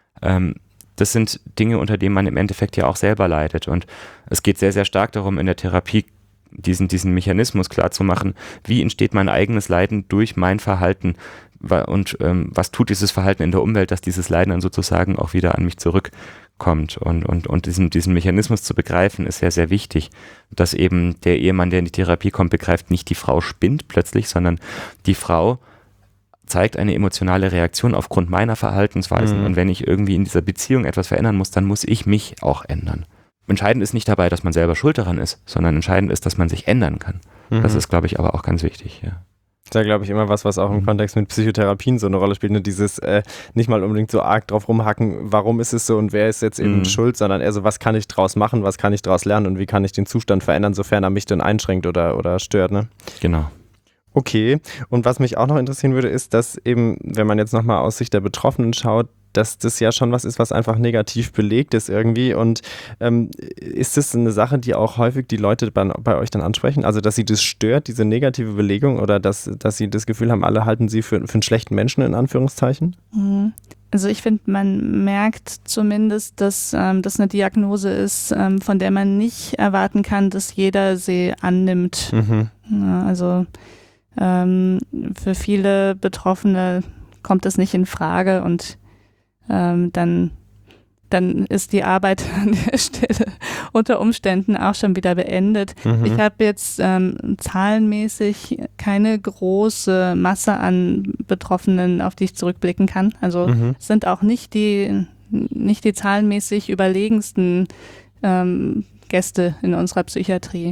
Das sind Dinge, unter denen man im Endeffekt ja auch selber leidet. Und es geht sehr, sehr stark darum, in der Therapie diesen Mechanismus klarzumachen, wie entsteht mein eigenes Leiden durch mein Verhalten und was tut dieses Verhalten in der Umwelt, dass dieses Leiden dann sozusagen auch wieder an mich zurückkommt. Und diesen Mechanismus zu begreifen, ist sehr, sehr wichtig, dass eben der Ehemann, der in die Therapie kommt, begreift, nicht die Frau spinnt plötzlich, sondern die Frau zeigt eine emotionale Reaktion aufgrund meiner Verhaltensweisen. Und wenn ich irgendwie in dieser Beziehung etwas verändern muss, dann muss ich mich auch ändern. Entscheidend ist nicht dabei, dass man selber schuld daran ist, sondern entscheidend ist, dass man sich ändern kann. Das ist, glaube ich, aber auch ganz wichtig. Ja. Das ist ja, glaube ich, immer was auch im Kontext mit Psychotherapien so eine Rolle spielt. Ne? Dieses nicht mal unbedingt so arg drauf rumhacken, warum ist es so und wer ist jetzt eben schuld, sondern eher so, was kann ich draus machen, was kann ich draus lernen und wie kann ich den Zustand verändern, sofern er mich dann einschränkt oder stört. Ne? Genau. Okay, und was mich auch noch interessieren würde, ist, dass eben, wenn man jetzt nochmal aus Sicht der Betroffenen schaut, dass das ja schon was ist, was einfach negativ belegt ist irgendwie. Und ist das eine Sache, die auch häufig die Leute bei euch dann ansprechen? Also, dass sie das stört, diese negative Belegung, oder dass sie das Gefühl haben, alle halten sie für einen schlechten Menschen, in Anführungszeichen? Also ich finde, man merkt zumindest, dass das eine Diagnose ist, von der man nicht erwarten kann, dass jeder sie annimmt. Ja, also für viele Betroffene kommt das nicht in Frage und dann ist die Arbeit an der Stelle unter Umständen auch schon wieder beendet. Ich habe jetzt zahlenmäßig keine große Masse an Betroffenen, auf die ich zurückblicken kann. Also es sind auch nicht die zahlenmäßig überlegensten Gäste in unserer Psychiatrie.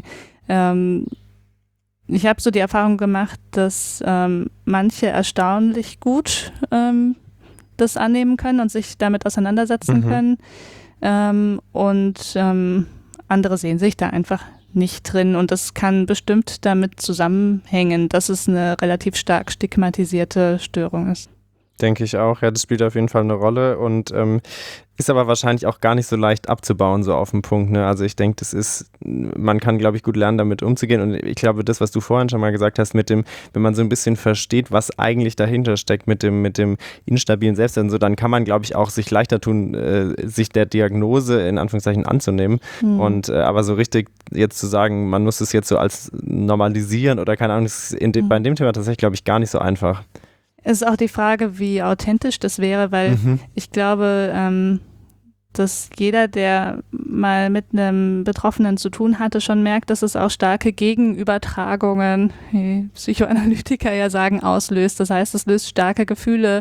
Ich habe so die Erfahrung gemacht, dass manche erstaunlich gut das annehmen können und sich damit auseinandersetzen können. Und andere sehen sich da einfach nicht drin. Und das kann bestimmt damit zusammenhängen, dass es eine relativ stark stigmatisierte Störung ist. Denke ich auch. Ja, das spielt auf jeden Fall eine Rolle und ist aber wahrscheinlich auch gar nicht so leicht abzubauen, so auf den Punkt. Ne? Also ich denke, man kann, glaube ich, gut lernen, damit umzugehen. Und ich glaube, das, was du vorhin schon mal gesagt hast, wenn man so ein bisschen versteht, was eigentlich dahinter steckt mit dem instabilen Selbstwert und so, dann kann man, glaube ich, auch sich leichter tun, sich der Diagnose in Anführungszeichen anzunehmen. Und aber so richtig jetzt zu sagen, man muss es jetzt so als normalisieren oder keine Ahnung, ist bei dem Thema tatsächlich, glaube ich, gar nicht so einfach. Es ist auch die Frage, wie authentisch das wäre, weil ich glaube, dass jeder, der mal mit einem Betroffenen zu tun hatte, schon merkt, dass es auch starke Gegenübertragungen, wie Psychoanalytiker ja sagen, auslöst. Das heißt, es löst starke Gefühle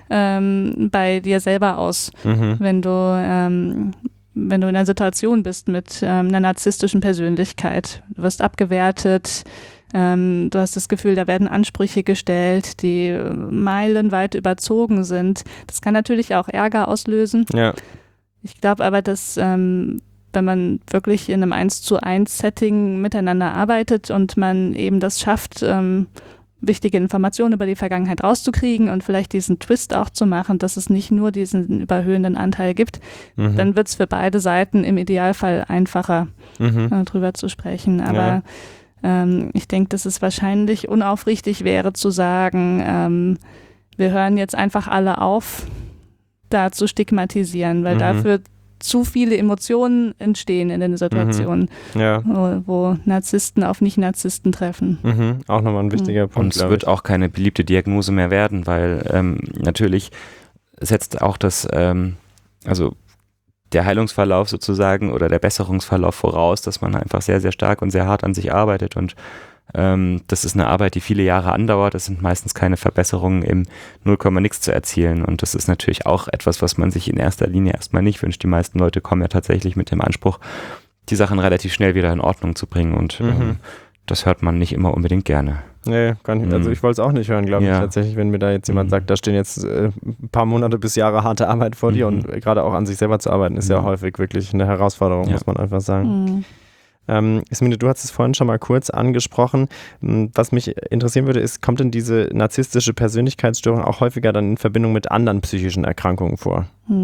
bei dir selber aus, wenn du in einer Situation bist mit einer narzisstischen Persönlichkeit. Du wirst abgewertet. Du hast das Gefühl, da werden Ansprüche gestellt, die meilenweit überzogen sind. Das kann natürlich auch Ärger auslösen. Ja. Ich glaube aber, dass wenn man wirklich in einem 1:1-Setting miteinander arbeitet und man eben das schafft, wichtige Informationen über die Vergangenheit rauszukriegen und vielleicht diesen Twist auch zu machen, dass es nicht nur diesen überhöhenden Anteil gibt, dann wird es für beide Seiten im Idealfall einfacher, drüber zu sprechen. Aber ich denke, dass es wahrscheinlich unaufrichtig wäre zu sagen, wir hören jetzt einfach alle auf, da zu stigmatisieren, weil dafür zu viele Emotionen entstehen in den Situationen, wo Narzissten auf Nicht-Narzissten treffen. Auch nochmal ein wichtiger Punkt. Und es wird auch keine beliebte Diagnose mehr werden, weil natürlich setzt auch also der Heilungsverlauf sozusagen oder der Besserungsverlauf voraus, dass man einfach sehr, sehr stark und sehr hart an sich arbeitet und das ist eine Arbeit, die viele Jahre andauert. Das sind meistens keine Verbesserungen im 0,nix zu erzielen und das ist natürlich auch etwas, was man sich in erster Linie erstmal nicht wünscht. Die meisten Leute kommen ja tatsächlich mit dem Anspruch, die Sachen relativ schnell wieder in Ordnung zu bringen und das hört man nicht immer unbedingt gerne. Nee, gar nicht. Also ich wollte es auch nicht hören, glaube ich, tatsächlich, wenn mir da jetzt jemand sagt, da stehen jetzt ein paar Monate bis Jahre harte Arbeit vor dir und gerade auch an sich selber zu arbeiten, ist ja häufig wirklich eine Herausforderung, muss man einfach sagen. Ismine, du hast es vorhin schon mal kurz angesprochen. Was mich interessieren würde, ist, kommt denn diese narzisstische Persönlichkeitsstörung auch häufiger dann in Verbindung mit anderen psychischen Erkrankungen vor?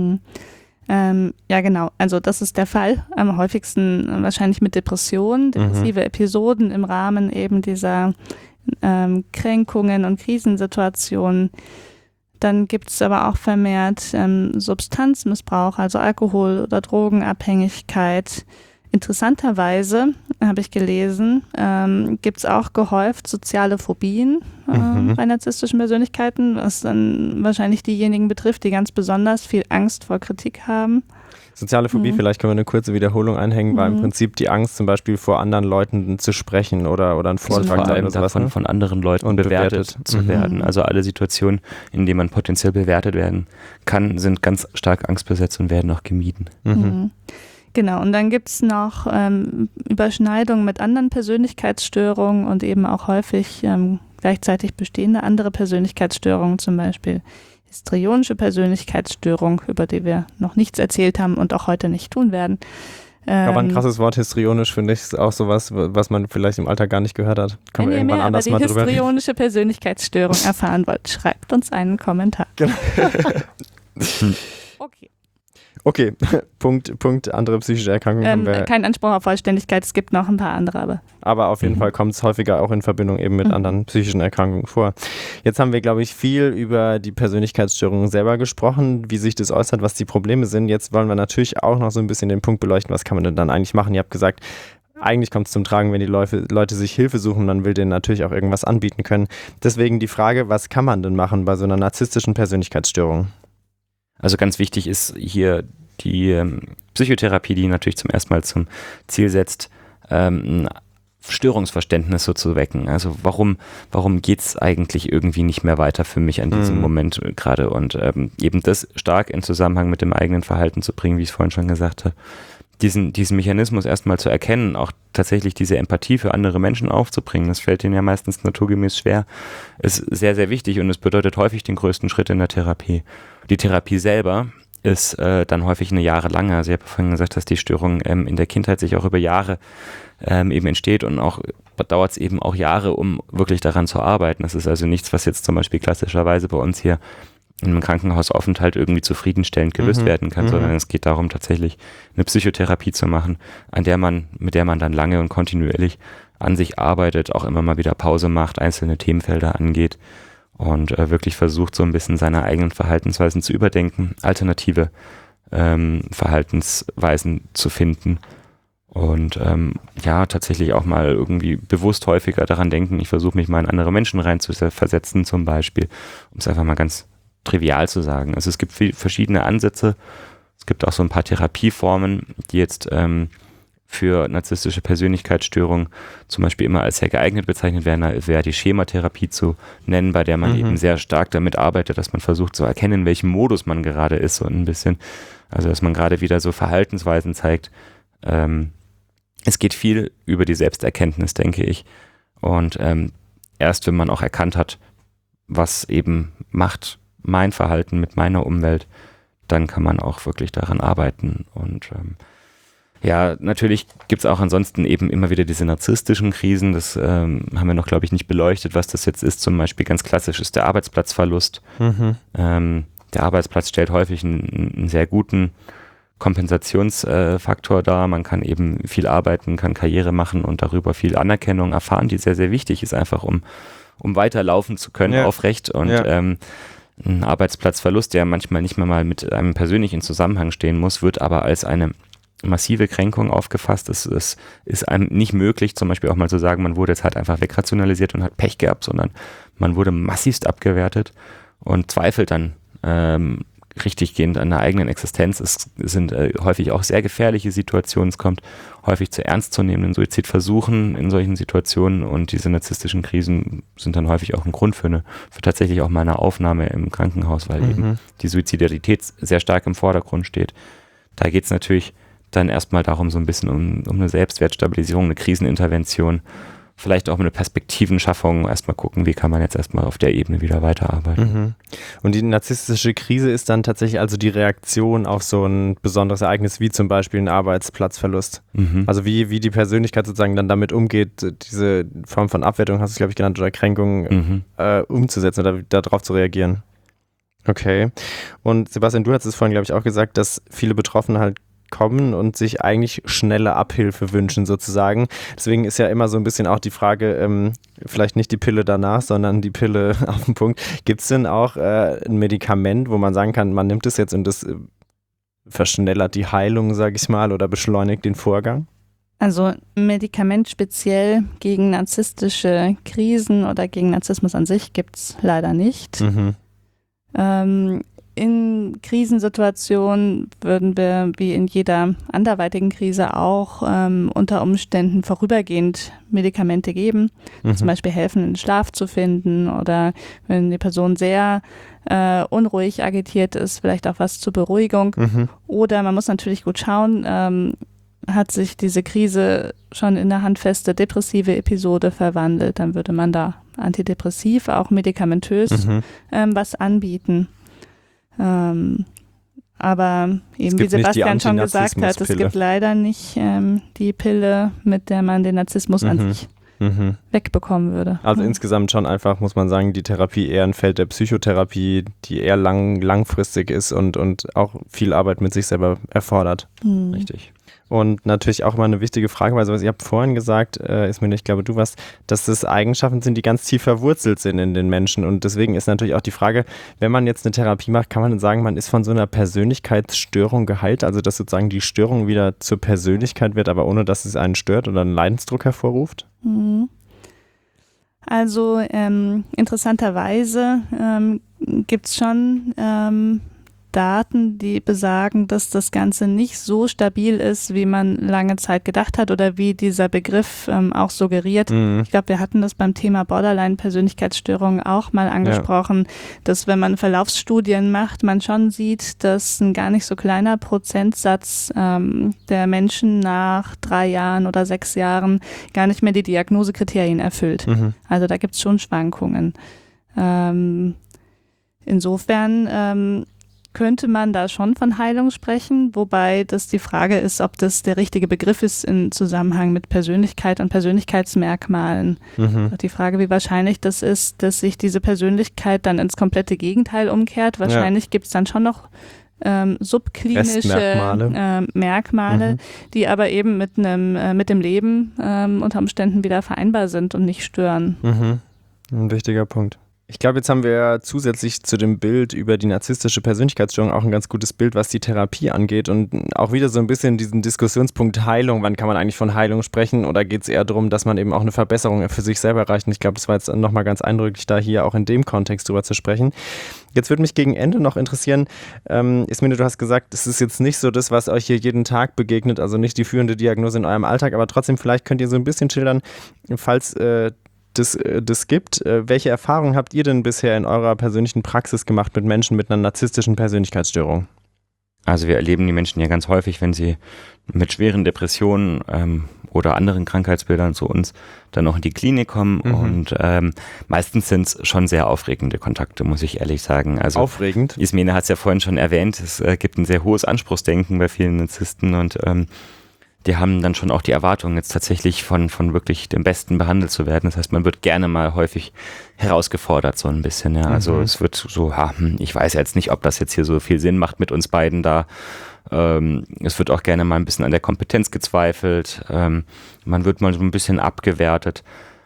Ja, genau. Also das ist der Fall. Am häufigsten wahrscheinlich mit Depressionen, depressive Episoden im Rahmen eben dieser Kränkungen und Krisensituationen. Dann gibt es aber auch vermehrt Substanzmissbrauch, also Alkohol- oder Drogenabhängigkeit. Interessanterweise, habe ich gelesen, gibt es auch gehäuft soziale Phobien bei narzisstischen Persönlichkeiten, was dann wahrscheinlich diejenigen betrifft, die ganz besonders viel Angst vor Kritik haben. Soziale Phobie, vielleicht können wir eine kurze Wiederholung einhängen, war im Prinzip die Angst, zum Beispiel vor anderen Leuten zu sprechen oder einen Vortrag oder sowas. Von anderen Leuten und bewertet zu werden. Also alle Situationen, in denen man potenziell bewertet werden kann, sind ganz stark angstbesetzt und werden auch gemieden. Genau, und dann gibt es noch Überschneidungen mit anderen Persönlichkeitsstörungen und eben auch häufig gleichzeitig bestehende andere Persönlichkeitsstörungen, zum Beispiel histrionische Persönlichkeitsstörung, über die wir noch nichts erzählt haben und auch heute nicht tun werden. Aber ein krasses Wort, histrionisch, finde ich, ist auch sowas, was man vielleicht im Alltag gar nicht gehört hat. Können wir irgendwann anders mal drüber reden. Wenn ihr die histrionische Persönlichkeitsstörung erfahren wollt, schreibt uns einen Kommentar. Genau. Okay. Okay, Punkt, andere psychische Erkrankungen. Kein Anspruch auf Vollständigkeit, es gibt noch ein paar andere. Aber auf jeden Fall kommt es häufiger auch in Verbindung eben mit anderen psychischen Erkrankungen vor. Jetzt haben wir, glaube ich, viel über die Persönlichkeitsstörungen selber gesprochen, wie sich das äußert, was die Probleme sind. Jetzt wollen wir natürlich auch noch so ein bisschen den Punkt beleuchten, was kann man denn dann eigentlich machen? Ihr habt gesagt, eigentlich kommt es zum Tragen, wenn die Leute sich Hilfe suchen, man will denen natürlich auch irgendwas anbieten können. Deswegen die Frage, was kann man denn machen bei so einer narzisstischen Persönlichkeitsstörung? Also ganz wichtig ist hier die Psychotherapie, die natürlich zum ersten Mal zum Ziel setzt, ein Störungsverständnis so zu wecken. Also warum geht es eigentlich irgendwie nicht mehr weiter für mich an diesem Moment gerade und eben das stark in Zusammenhang mit dem eigenen Verhalten zu bringen, wie ich es vorhin schon gesagt habe. Diesen Mechanismus erstmal zu erkennen, auch tatsächlich diese Empathie für andere Menschen aufzubringen, das fällt ihnen ja meistens naturgemäß schwer, ist sehr, sehr wichtig und es bedeutet häufig den größten Schritt in der Therapie. Die Therapie selber ist dann häufig eine jahrelange. Also ich habe vorhin gesagt, dass die Störung in der Kindheit sich auch über Jahre eben entsteht und auch dauert es eben auch Jahre, um wirklich daran zu arbeiten. Das ist also nichts, was jetzt zum Beispiel klassischerweise bei uns hier in einem Krankenhausaufenthalt irgendwie zufriedenstellend gelöst werden kann, sondern es geht darum, tatsächlich eine Psychotherapie zu machen, mit der man dann lange und kontinuierlich an sich arbeitet, auch immer mal wieder Pause macht, einzelne Themenfelder angeht und wirklich versucht, so ein bisschen seine eigenen Verhaltensweisen zu überdenken, alternative Verhaltensweisen zu finden und tatsächlich auch mal irgendwie bewusst häufiger daran denken, ich versuche mich mal in andere Menschen reinzuversetzen zum Beispiel, um es einfach mal ganz trivial zu sagen. Also es gibt verschiedene Ansätze, es gibt auch so ein paar Therapieformen, die jetzt für narzisstische Persönlichkeitsstörungen zum Beispiel immer als sehr geeignet bezeichnet werden. Da wäre die Schematherapie zu nennen, bei der man eben sehr stark damit arbeitet, dass man versucht zu erkennen, in welchem Modus man gerade ist und ein bisschen, also dass man gerade wieder so Verhaltensweisen zeigt. Es geht viel über die Selbsterkenntnis, denke ich. Und erst wenn man auch erkannt hat, was eben macht mein Verhalten mit meiner Umwelt, dann kann man auch wirklich daran arbeiten. Und natürlich gibt es auch ansonsten eben immer wieder diese narzisstischen Krisen. Das haben wir noch, glaube ich, nicht beleuchtet, was das jetzt ist. Zum Beispiel ganz klassisch ist der Arbeitsplatzverlust. Der Arbeitsplatz stellt häufig einen sehr guten Kompensationsfaktor dar. Man kann eben viel arbeiten, kann Karriere machen und darüber viel Anerkennung erfahren, die sehr, sehr wichtig ist, einfach um weiterlaufen zu können, aufrecht. Und ein Arbeitsplatzverlust, der manchmal nicht mehr mal mit einem persönlichen Zusammenhang stehen muss, wird aber als eine massive Kränkung aufgefasst. Es ist einem nicht möglich, zum Beispiel auch mal zu sagen, man wurde jetzt halt einfach wegrationalisiert und hat Pech gehabt, sondern man wurde massivst abgewertet und zweifelt dann richtiggehend an der eigenen Existenz. Es sind häufig auch sehr gefährliche Situationen. Es kommt häufig zu ernstzunehmenden Suizidversuchen in solchen Situationen und diese narzisstischen Krisen sind dann häufig auch ein Grund für tatsächlich auch mal eine Aufnahme im Krankenhaus, weil eben die Suizidalität sehr stark im Vordergrund steht. Da geht es natürlich dann erstmal darum, so ein bisschen um eine Selbstwertstabilisierung, eine Krisenintervention, vielleicht auch eine Perspektivenschaffung, erstmal gucken, wie kann man jetzt erstmal auf der Ebene wieder weiterarbeiten. Und die narzisstische Krise ist dann tatsächlich also die Reaktion auf so ein besonderes Ereignis, wie zum Beispiel ein Arbeitsplatzverlust. Also wie die Persönlichkeit sozusagen dann damit umgeht, diese Form von Abwertung, hast du es, glaube ich, genannt, oder Kränkung umzusetzen oder darauf zu reagieren. Okay. Und Sebastian, du hast es vorhin, glaube ich, auch gesagt, dass viele Betroffene halt kommen und sich eigentlich schnelle Abhilfe wünschen sozusagen. Deswegen ist ja immer so ein bisschen auch die Frage, vielleicht nicht die Pille danach, sondern die Pille auf den Punkt. Gibt es denn auch ein Medikament, wo man sagen kann, man nimmt es jetzt und das verschnellert die Heilung, sage ich mal, oder beschleunigt den Vorgang? Also ein Medikament speziell gegen narzisstische Krisen oder gegen Narzissmus an sich gibt es leider nicht. In Krisensituationen würden wir, wie in jeder anderweitigen Krise auch, unter Umständen vorübergehend Medikamente geben, zum Beispiel helfen, den Schlaf zu finden oder wenn die Person sehr unruhig agitiert ist, vielleicht auch was zur Beruhigung. Oder man muss natürlich gut schauen, hat sich diese Krise schon in eine handfeste depressive Episode verwandelt, dann würde man da antidepressiv, auch medikamentös was anbieten. Aber eben wie Sebastian schon gesagt hat, es gibt leider nicht die Pille, mit der man den Narzissmus an sich wegbekommen würde. Also insgesamt schon einfach, muss man sagen, die Therapie eher ein Feld der Psychotherapie, die eher langfristig ist und auch viel Arbeit mit sich selber erfordert. Richtig. Und natürlich auch immer eine wichtige Frage, weil ihr habt vorhin gesagt, Ismene, ich glaube du warst, dass das Eigenschaften sind, die ganz tief verwurzelt sind in den Menschen. Und deswegen ist natürlich auch die Frage, wenn man jetzt eine Therapie macht, kann man dann sagen, man ist von so einer Persönlichkeitsstörung geheilt, also dass sozusagen die Störung wieder zur Persönlichkeit wird, aber ohne dass es einen stört oder einen Leidensdruck hervorruft? Also interessanterweise gibt es schon Daten, die besagen, dass das Ganze nicht so stabil ist, wie man lange Zeit gedacht hat oder wie dieser Begriff auch suggeriert. Ich glaube, wir hatten das beim Thema Borderline-Persönlichkeitsstörungen auch mal angesprochen, dass wenn man Verlaufsstudien macht, man schon sieht, dass ein gar nicht so kleiner Prozentsatz der Menschen nach 3 Jahren oder 6 Jahren gar nicht mehr die Diagnosekriterien erfüllt. Also da gibt es schon Schwankungen. Insofern könnte man da schon von Heilung sprechen, wobei das die Frage ist, ob das der richtige Begriff ist im Zusammenhang mit Persönlichkeit und Persönlichkeitsmerkmalen. Die Frage, wie wahrscheinlich das ist, dass sich diese Persönlichkeit dann ins komplette Gegenteil umkehrt. Wahrscheinlich gibt es dann schon noch subklinische Merkmale, die aber eben mit dem Leben unter Umständen wieder vereinbar sind und nicht stören. Ein wichtiger Punkt. Ich glaube, jetzt haben wir zusätzlich zu dem Bild über die narzisstische Persönlichkeitsstörung auch ein ganz gutes Bild, was die Therapie angeht und auch wieder so ein bisschen diesen Diskussionspunkt Heilung. Wann kann man eigentlich von Heilung sprechen oder geht es eher darum, dass man eben auch eine Verbesserung für sich selber erreicht? Und ich glaube, das war jetzt nochmal ganz eindrücklich, da hier auch in dem Kontext drüber zu sprechen. Jetzt würde mich gegen Ende noch interessieren, Ismene, du hast gesagt, es ist jetzt nicht so das, was euch hier jeden Tag begegnet, also nicht die führende Diagnose in eurem Alltag, aber trotzdem vielleicht könnt ihr so ein bisschen schildern, falls das gibt. Welche Erfahrungen habt ihr denn bisher in eurer persönlichen Praxis gemacht mit Menschen mit einer narzisstischen Persönlichkeitsstörung? Also wir erleben die Menschen ja ganz häufig, wenn sie mit schweren Depressionen oder anderen Krankheitsbildern zu uns dann auch in die Klinik kommen und meistens sind es schon sehr aufregende Kontakte, muss ich ehrlich sagen. Also aufregend? Ismene hat es ja vorhin schon erwähnt, es gibt ein sehr hohes Anspruchsdenken bei vielen Narzissten und die haben dann schon auch die Erwartung, jetzt tatsächlich von wirklich dem Besten behandelt zu werden. Das heißt, man wird gerne mal häufig herausgefordert so ein bisschen. Ja. Also es wird so, ich weiß jetzt nicht, ob das jetzt hier so viel Sinn macht mit uns beiden da. Es wird auch gerne mal ein bisschen an der Kompetenz gezweifelt. Man wird mal so ein bisschen abgewertet.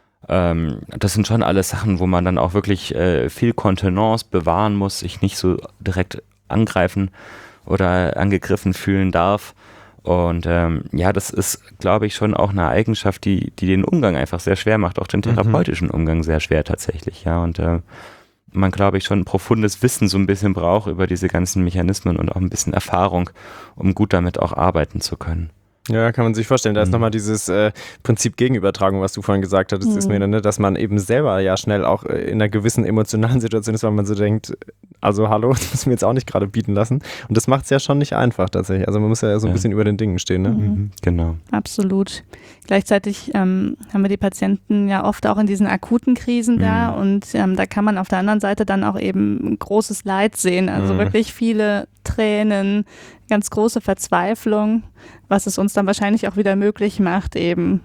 Das sind schon alles Sachen, wo man dann auch wirklich viel Kontenance bewahren muss, sich nicht so direkt angreifen oder angegriffen fühlen darf. Und das ist, glaube ich, schon auch eine Eigenschaft, die den Umgang einfach sehr schwer macht, auch den therapeutischen Umgang sehr schwer tatsächlich. Ja, und man, glaube ich, schon ein profundes Wissen so ein bisschen braucht über diese ganzen Mechanismen und auch ein bisschen Erfahrung, um gut damit auch arbeiten zu können. Ja, kann man sich vorstellen. Da ist nochmal dieses Prinzip Gegenübertragung, was du vorhin gesagt hattest, Ismene, ne? Dass man eben selber ja schnell auch in einer gewissen emotionalen Situation ist, weil man so denkt, also hallo, das müssen wir jetzt auch nicht gerade bieten lassen. Und das macht es ja schon nicht einfach tatsächlich. Also man muss ja so ein bisschen über den Dingen stehen. Ne? Genau. Absolut. Gleichzeitig haben wir die Patienten ja oft auch in diesen akuten Krisen da und da kann man auf der anderen Seite dann auch eben großes Leid sehen. Also wirklich viele Tränen, ganz große Verzweiflung, was es uns dann wahrscheinlich auch wieder möglich macht, eben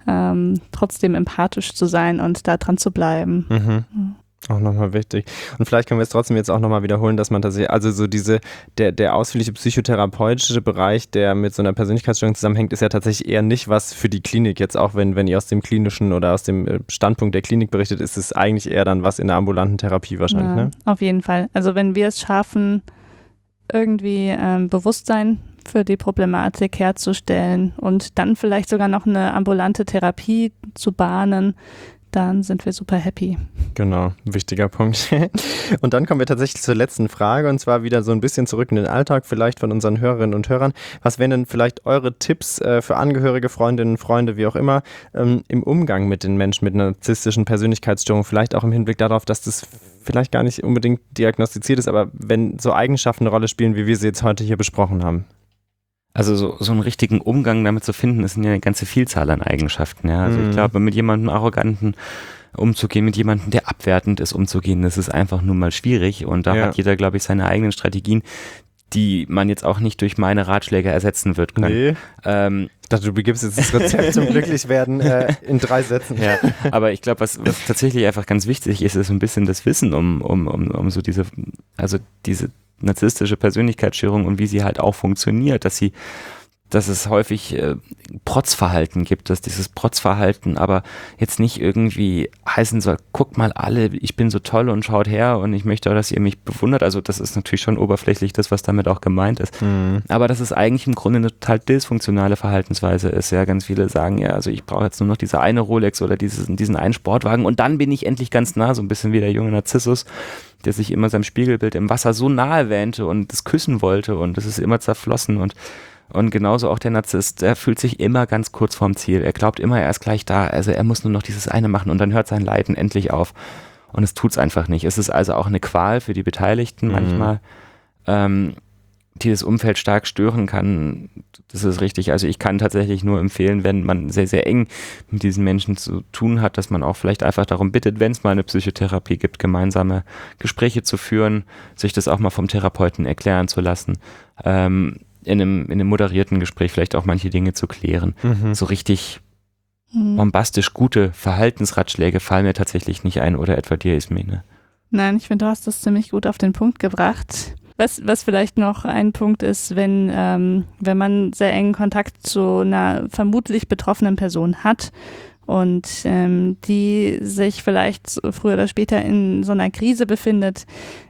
trotzdem empathisch zu sein und da dran zu bleiben. Auch nochmal wichtig. Und vielleicht können wir es trotzdem jetzt auch nochmal wiederholen, dass man tatsächlich, also so der ausführliche psychotherapeutische Bereich, der mit so einer Persönlichkeitsstörung zusammenhängt, ist ja tatsächlich eher nicht was für die Klinik. Jetzt auch wenn ihr aus dem klinischen oder aus dem Standpunkt der Klinik berichtet, ist es eigentlich eher dann was in der ambulanten Therapie wahrscheinlich, ja, ne? Auf jeden Fall. Also wenn wir es schaffen, irgendwie Bewusstsein für die Problematik herzustellen und dann vielleicht sogar noch eine ambulante Therapie zu bahnen, dann sind wir super happy. Genau, wichtiger Punkt. Und dann kommen wir tatsächlich zur letzten Frage und zwar wieder so ein bisschen zurück in den Alltag, vielleicht von unseren Hörerinnen und Hörern. Was wären denn vielleicht eure Tipps für Angehörige, Freundinnen, Freunde, wie auch immer, im Umgang mit den Menschen mit einer narzisstischen Persönlichkeitsstörung, vielleicht auch im Hinblick darauf, dass das vielleicht gar nicht unbedingt diagnostiziert ist, aber wenn so Eigenschaften eine Rolle spielen, wie wir sie jetzt heute hier besprochen haben? Also so einen richtigen Umgang damit zu finden, ist eine ganze Vielzahl an Eigenschaften. Ja? Also ich glaube, mit jemandem Arroganten umzugehen mit jemandem, der abwertend ist, umzugehen. Das ist einfach nur mal schwierig und da hat jeder, glaube ich, seine eigenen Strategien, die man jetzt auch nicht durch meine Ratschläge ersetzen wird können. Nee. Ich dachte, du begibst jetzt das Rezept zum Glücklichwerden in 3 Sätzen. Ja, aber ich glaube, was tatsächlich einfach ganz wichtig ist, ist so ein bisschen das Wissen um so diese narzisstische Persönlichkeitsstörung und wie sie halt auch funktioniert, dass es häufig Protzverhalten gibt, dass dieses Protzverhalten aber jetzt nicht irgendwie heißen soll, guckt mal alle, ich bin so toll und schaut her und ich möchte auch, dass ihr mich bewundert. Also das ist natürlich schon oberflächlich das, was damit auch gemeint ist. Aber dass es eigentlich im Grunde eine total dysfunktionale Verhaltensweise ist. Ja, ganz viele sagen, ja, also ich brauche jetzt nur noch diese eine Rolex oder diesen einen Sportwagen und dann bin ich endlich ganz nah, so ein bisschen wie der junge Narzissus, der sich immer seinem Spiegelbild im Wasser so nahe wähnte und das küssen wollte und das ist immer zerflossen und genauso auch der Narzisst, der fühlt sich immer ganz kurz vorm Ziel. Er glaubt immer, er ist gleich da. Also er muss nur noch dieses eine machen und dann hört sein Leiden endlich auf. Und es tut's einfach nicht. Es ist also auch eine Qual für die Beteiligten manchmal, die das Umfeld stark stören kann. Das ist richtig. Also ich kann tatsächlich nur empfehlen, wenn man sehr, sehr eng mit diesen Menschen zu tun hat, dass man auch vielleicht einfach darum bittet, wenn es mal eine Psychotherapie gibt, gemeinsame Gespräche zu führen, sich das auch mal vom Therapeuten erklären zu lassen. In einem moderierten Gespräch vielleicht auch manche Dinge zu klären. So richtig bombastisch gute Verhaltensratschläge fallen mir tatsächlich nicht ein oder etwa dir, Ismene. Nein, ich finde, du hast das ziemlich gut auf den Punkt gebracht. Was vielleicht noch ein Punkt ist, wenn man sehr engen Kontakt zu einer vermutlich betroffenen Person hat und die sich vielleicht früher oder später in so einer Krise befindet,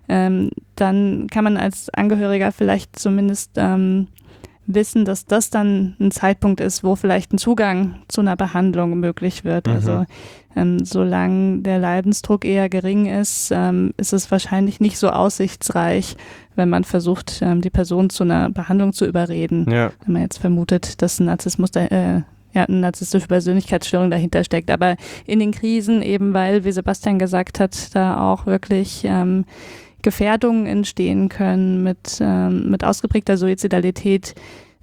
dann kann man als Angehöriger vielleicht zumindest wissen, dass das dann ein Zeitpunkt ist, wo vielleicht ein Zugang zu einer Behandlung möglich wird. Also solange der Leidensdruck eher gering ist, ist es wahrscheinlich nicht so aussichtsreich, wenn man versucht, die Person zu einer Behandlung zu überreden. Ja. Wenn man jetzt vermutet, dass ein Narzissmus eine narzisstische Persönlichkeitsstörung dahinter steckt. Aber in den Krisen eben, weil, wie Sebastian gesagt hat, da auch wirklich Gefährdungen entstehen können mit ausgeprägter Suizidalität,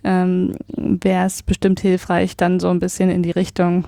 wäre es bestimmt hilfreich, dann so ein bisschen in die Richtung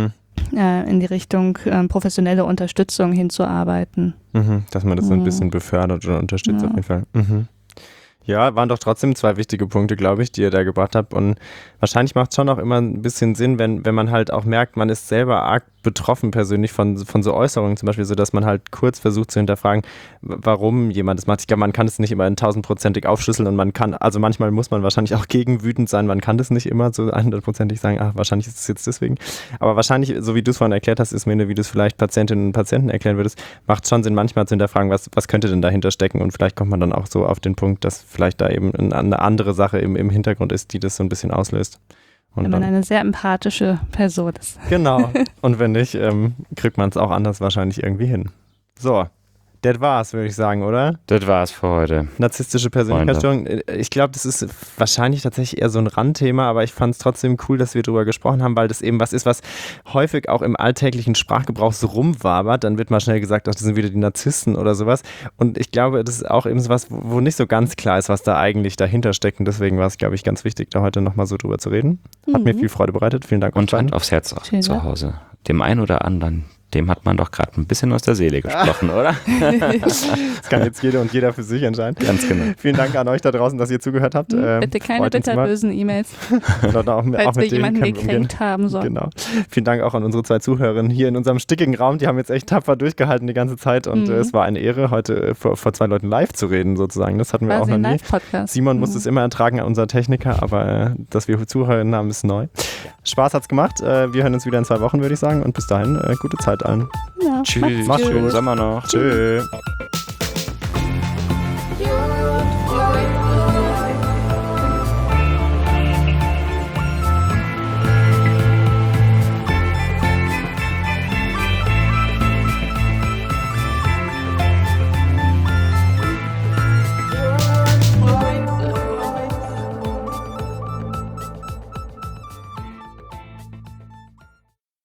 professionelle Unterstützung hinzuarbeiten. Dass man das so ein bisschen befördert oder unterstützt auf jeden Fall. Ja, waren doch trotzdem 2 wichtige Punkte, glaube ich, die ihr da gebracht habt. Und wahrscheinlich macht es schon auch immer ein bisschen Sinn, wenn man halt auch merkt, man ist selber arg betroffen persönlich von so Äußerungen, zum Beispiel so, dass man halt kurz versucht zu hinterfragen, warum jemand das macht. Ich glaube, man kann es nicht immer 1000%ig aufschlüsseln und manchmal muss man wahrscheinlich auch gegen wütend sein, man kann das nicht immer so 100%ig sagen, wahrscheinlich ist es jetzt deswegen. Aber wahrscheinlich, so wie du es vorhin erklärt hast, Ismene, wie du es vielleicht Patientinnen und Patienten erklären würdest, macht es schon Sinn, manchmal zu hinterfragen, was könnte denn dahinter stecken und vielleicht kommt man dann auch so auf den Punkt, dass vielleicht da eben eine andere Sache im Hintergrund ist, die das so ein bisschen auslöst. Und wenn man eine sehr empathische Person ist. Genau. Und wenn nicht, kriegt man es auch anders wahrscheinlich irgendwie hin. So, das war's, würde ich sagen, oder? Das war's für heute. Narzisstische Persönlichkeitsstörung. Ich glaube, das ist wahrscheinlich tatsächlich eher so ein Randthema, aber ich fand es trotzdem cool, dass wir darüber gesprochen haben, weil das eben was ist, was häufig auch im alltäglichen Sprachgebrauch so rumwabert. Dann wird mal schnell gesagt, ach, das sind wieder die Narzissten oder sowas. Und ich glaube, das ist auch eben so was, wo nicht so ganz klar ist, was da eigentlich dahinter steckt. Und deswegen war es, glaube ich, ganz wichtig, da heute nochmal so drüber zu reden. Hat mir viel Freude bereitet. Vielen Dank. Und Hand aufs Herz zu Hause. Dem einen oder anderen, dem hat man doch gerade ein bisschen aus der Seele gesprochen, oder? Das kann jetzt jede und jeder für sich entscheiden. Ganz genau. Vielen Dank an euch da draußen, dass ihr zugehört habt. Bitte keine bitterbösen E-Mails, falls wir jemanden gekränkt haben sollen. Genau. Vielen Dank auch an unsere 2 Zuhörerinnen hier in unserem stickigen Raum. Die haben jetzt echt tapfer durchgehalten die ganze Zeit und es war eine Ehre, heute vor 2 Leuten live zu reden sozusagen. Das hatten wir auch noch nie. Simon muss es immer ertragen, unser Techniker, aber dass wir Zuhörerinnen haben, ist neu. Spaß hat's gemacht. Wir hören uns wieder in 2 Wochen, würde ich sagen. Und bis dahin, gute Zeit allen. Ja, tschüss. Mach's gut. Sommer noch. Tschüss.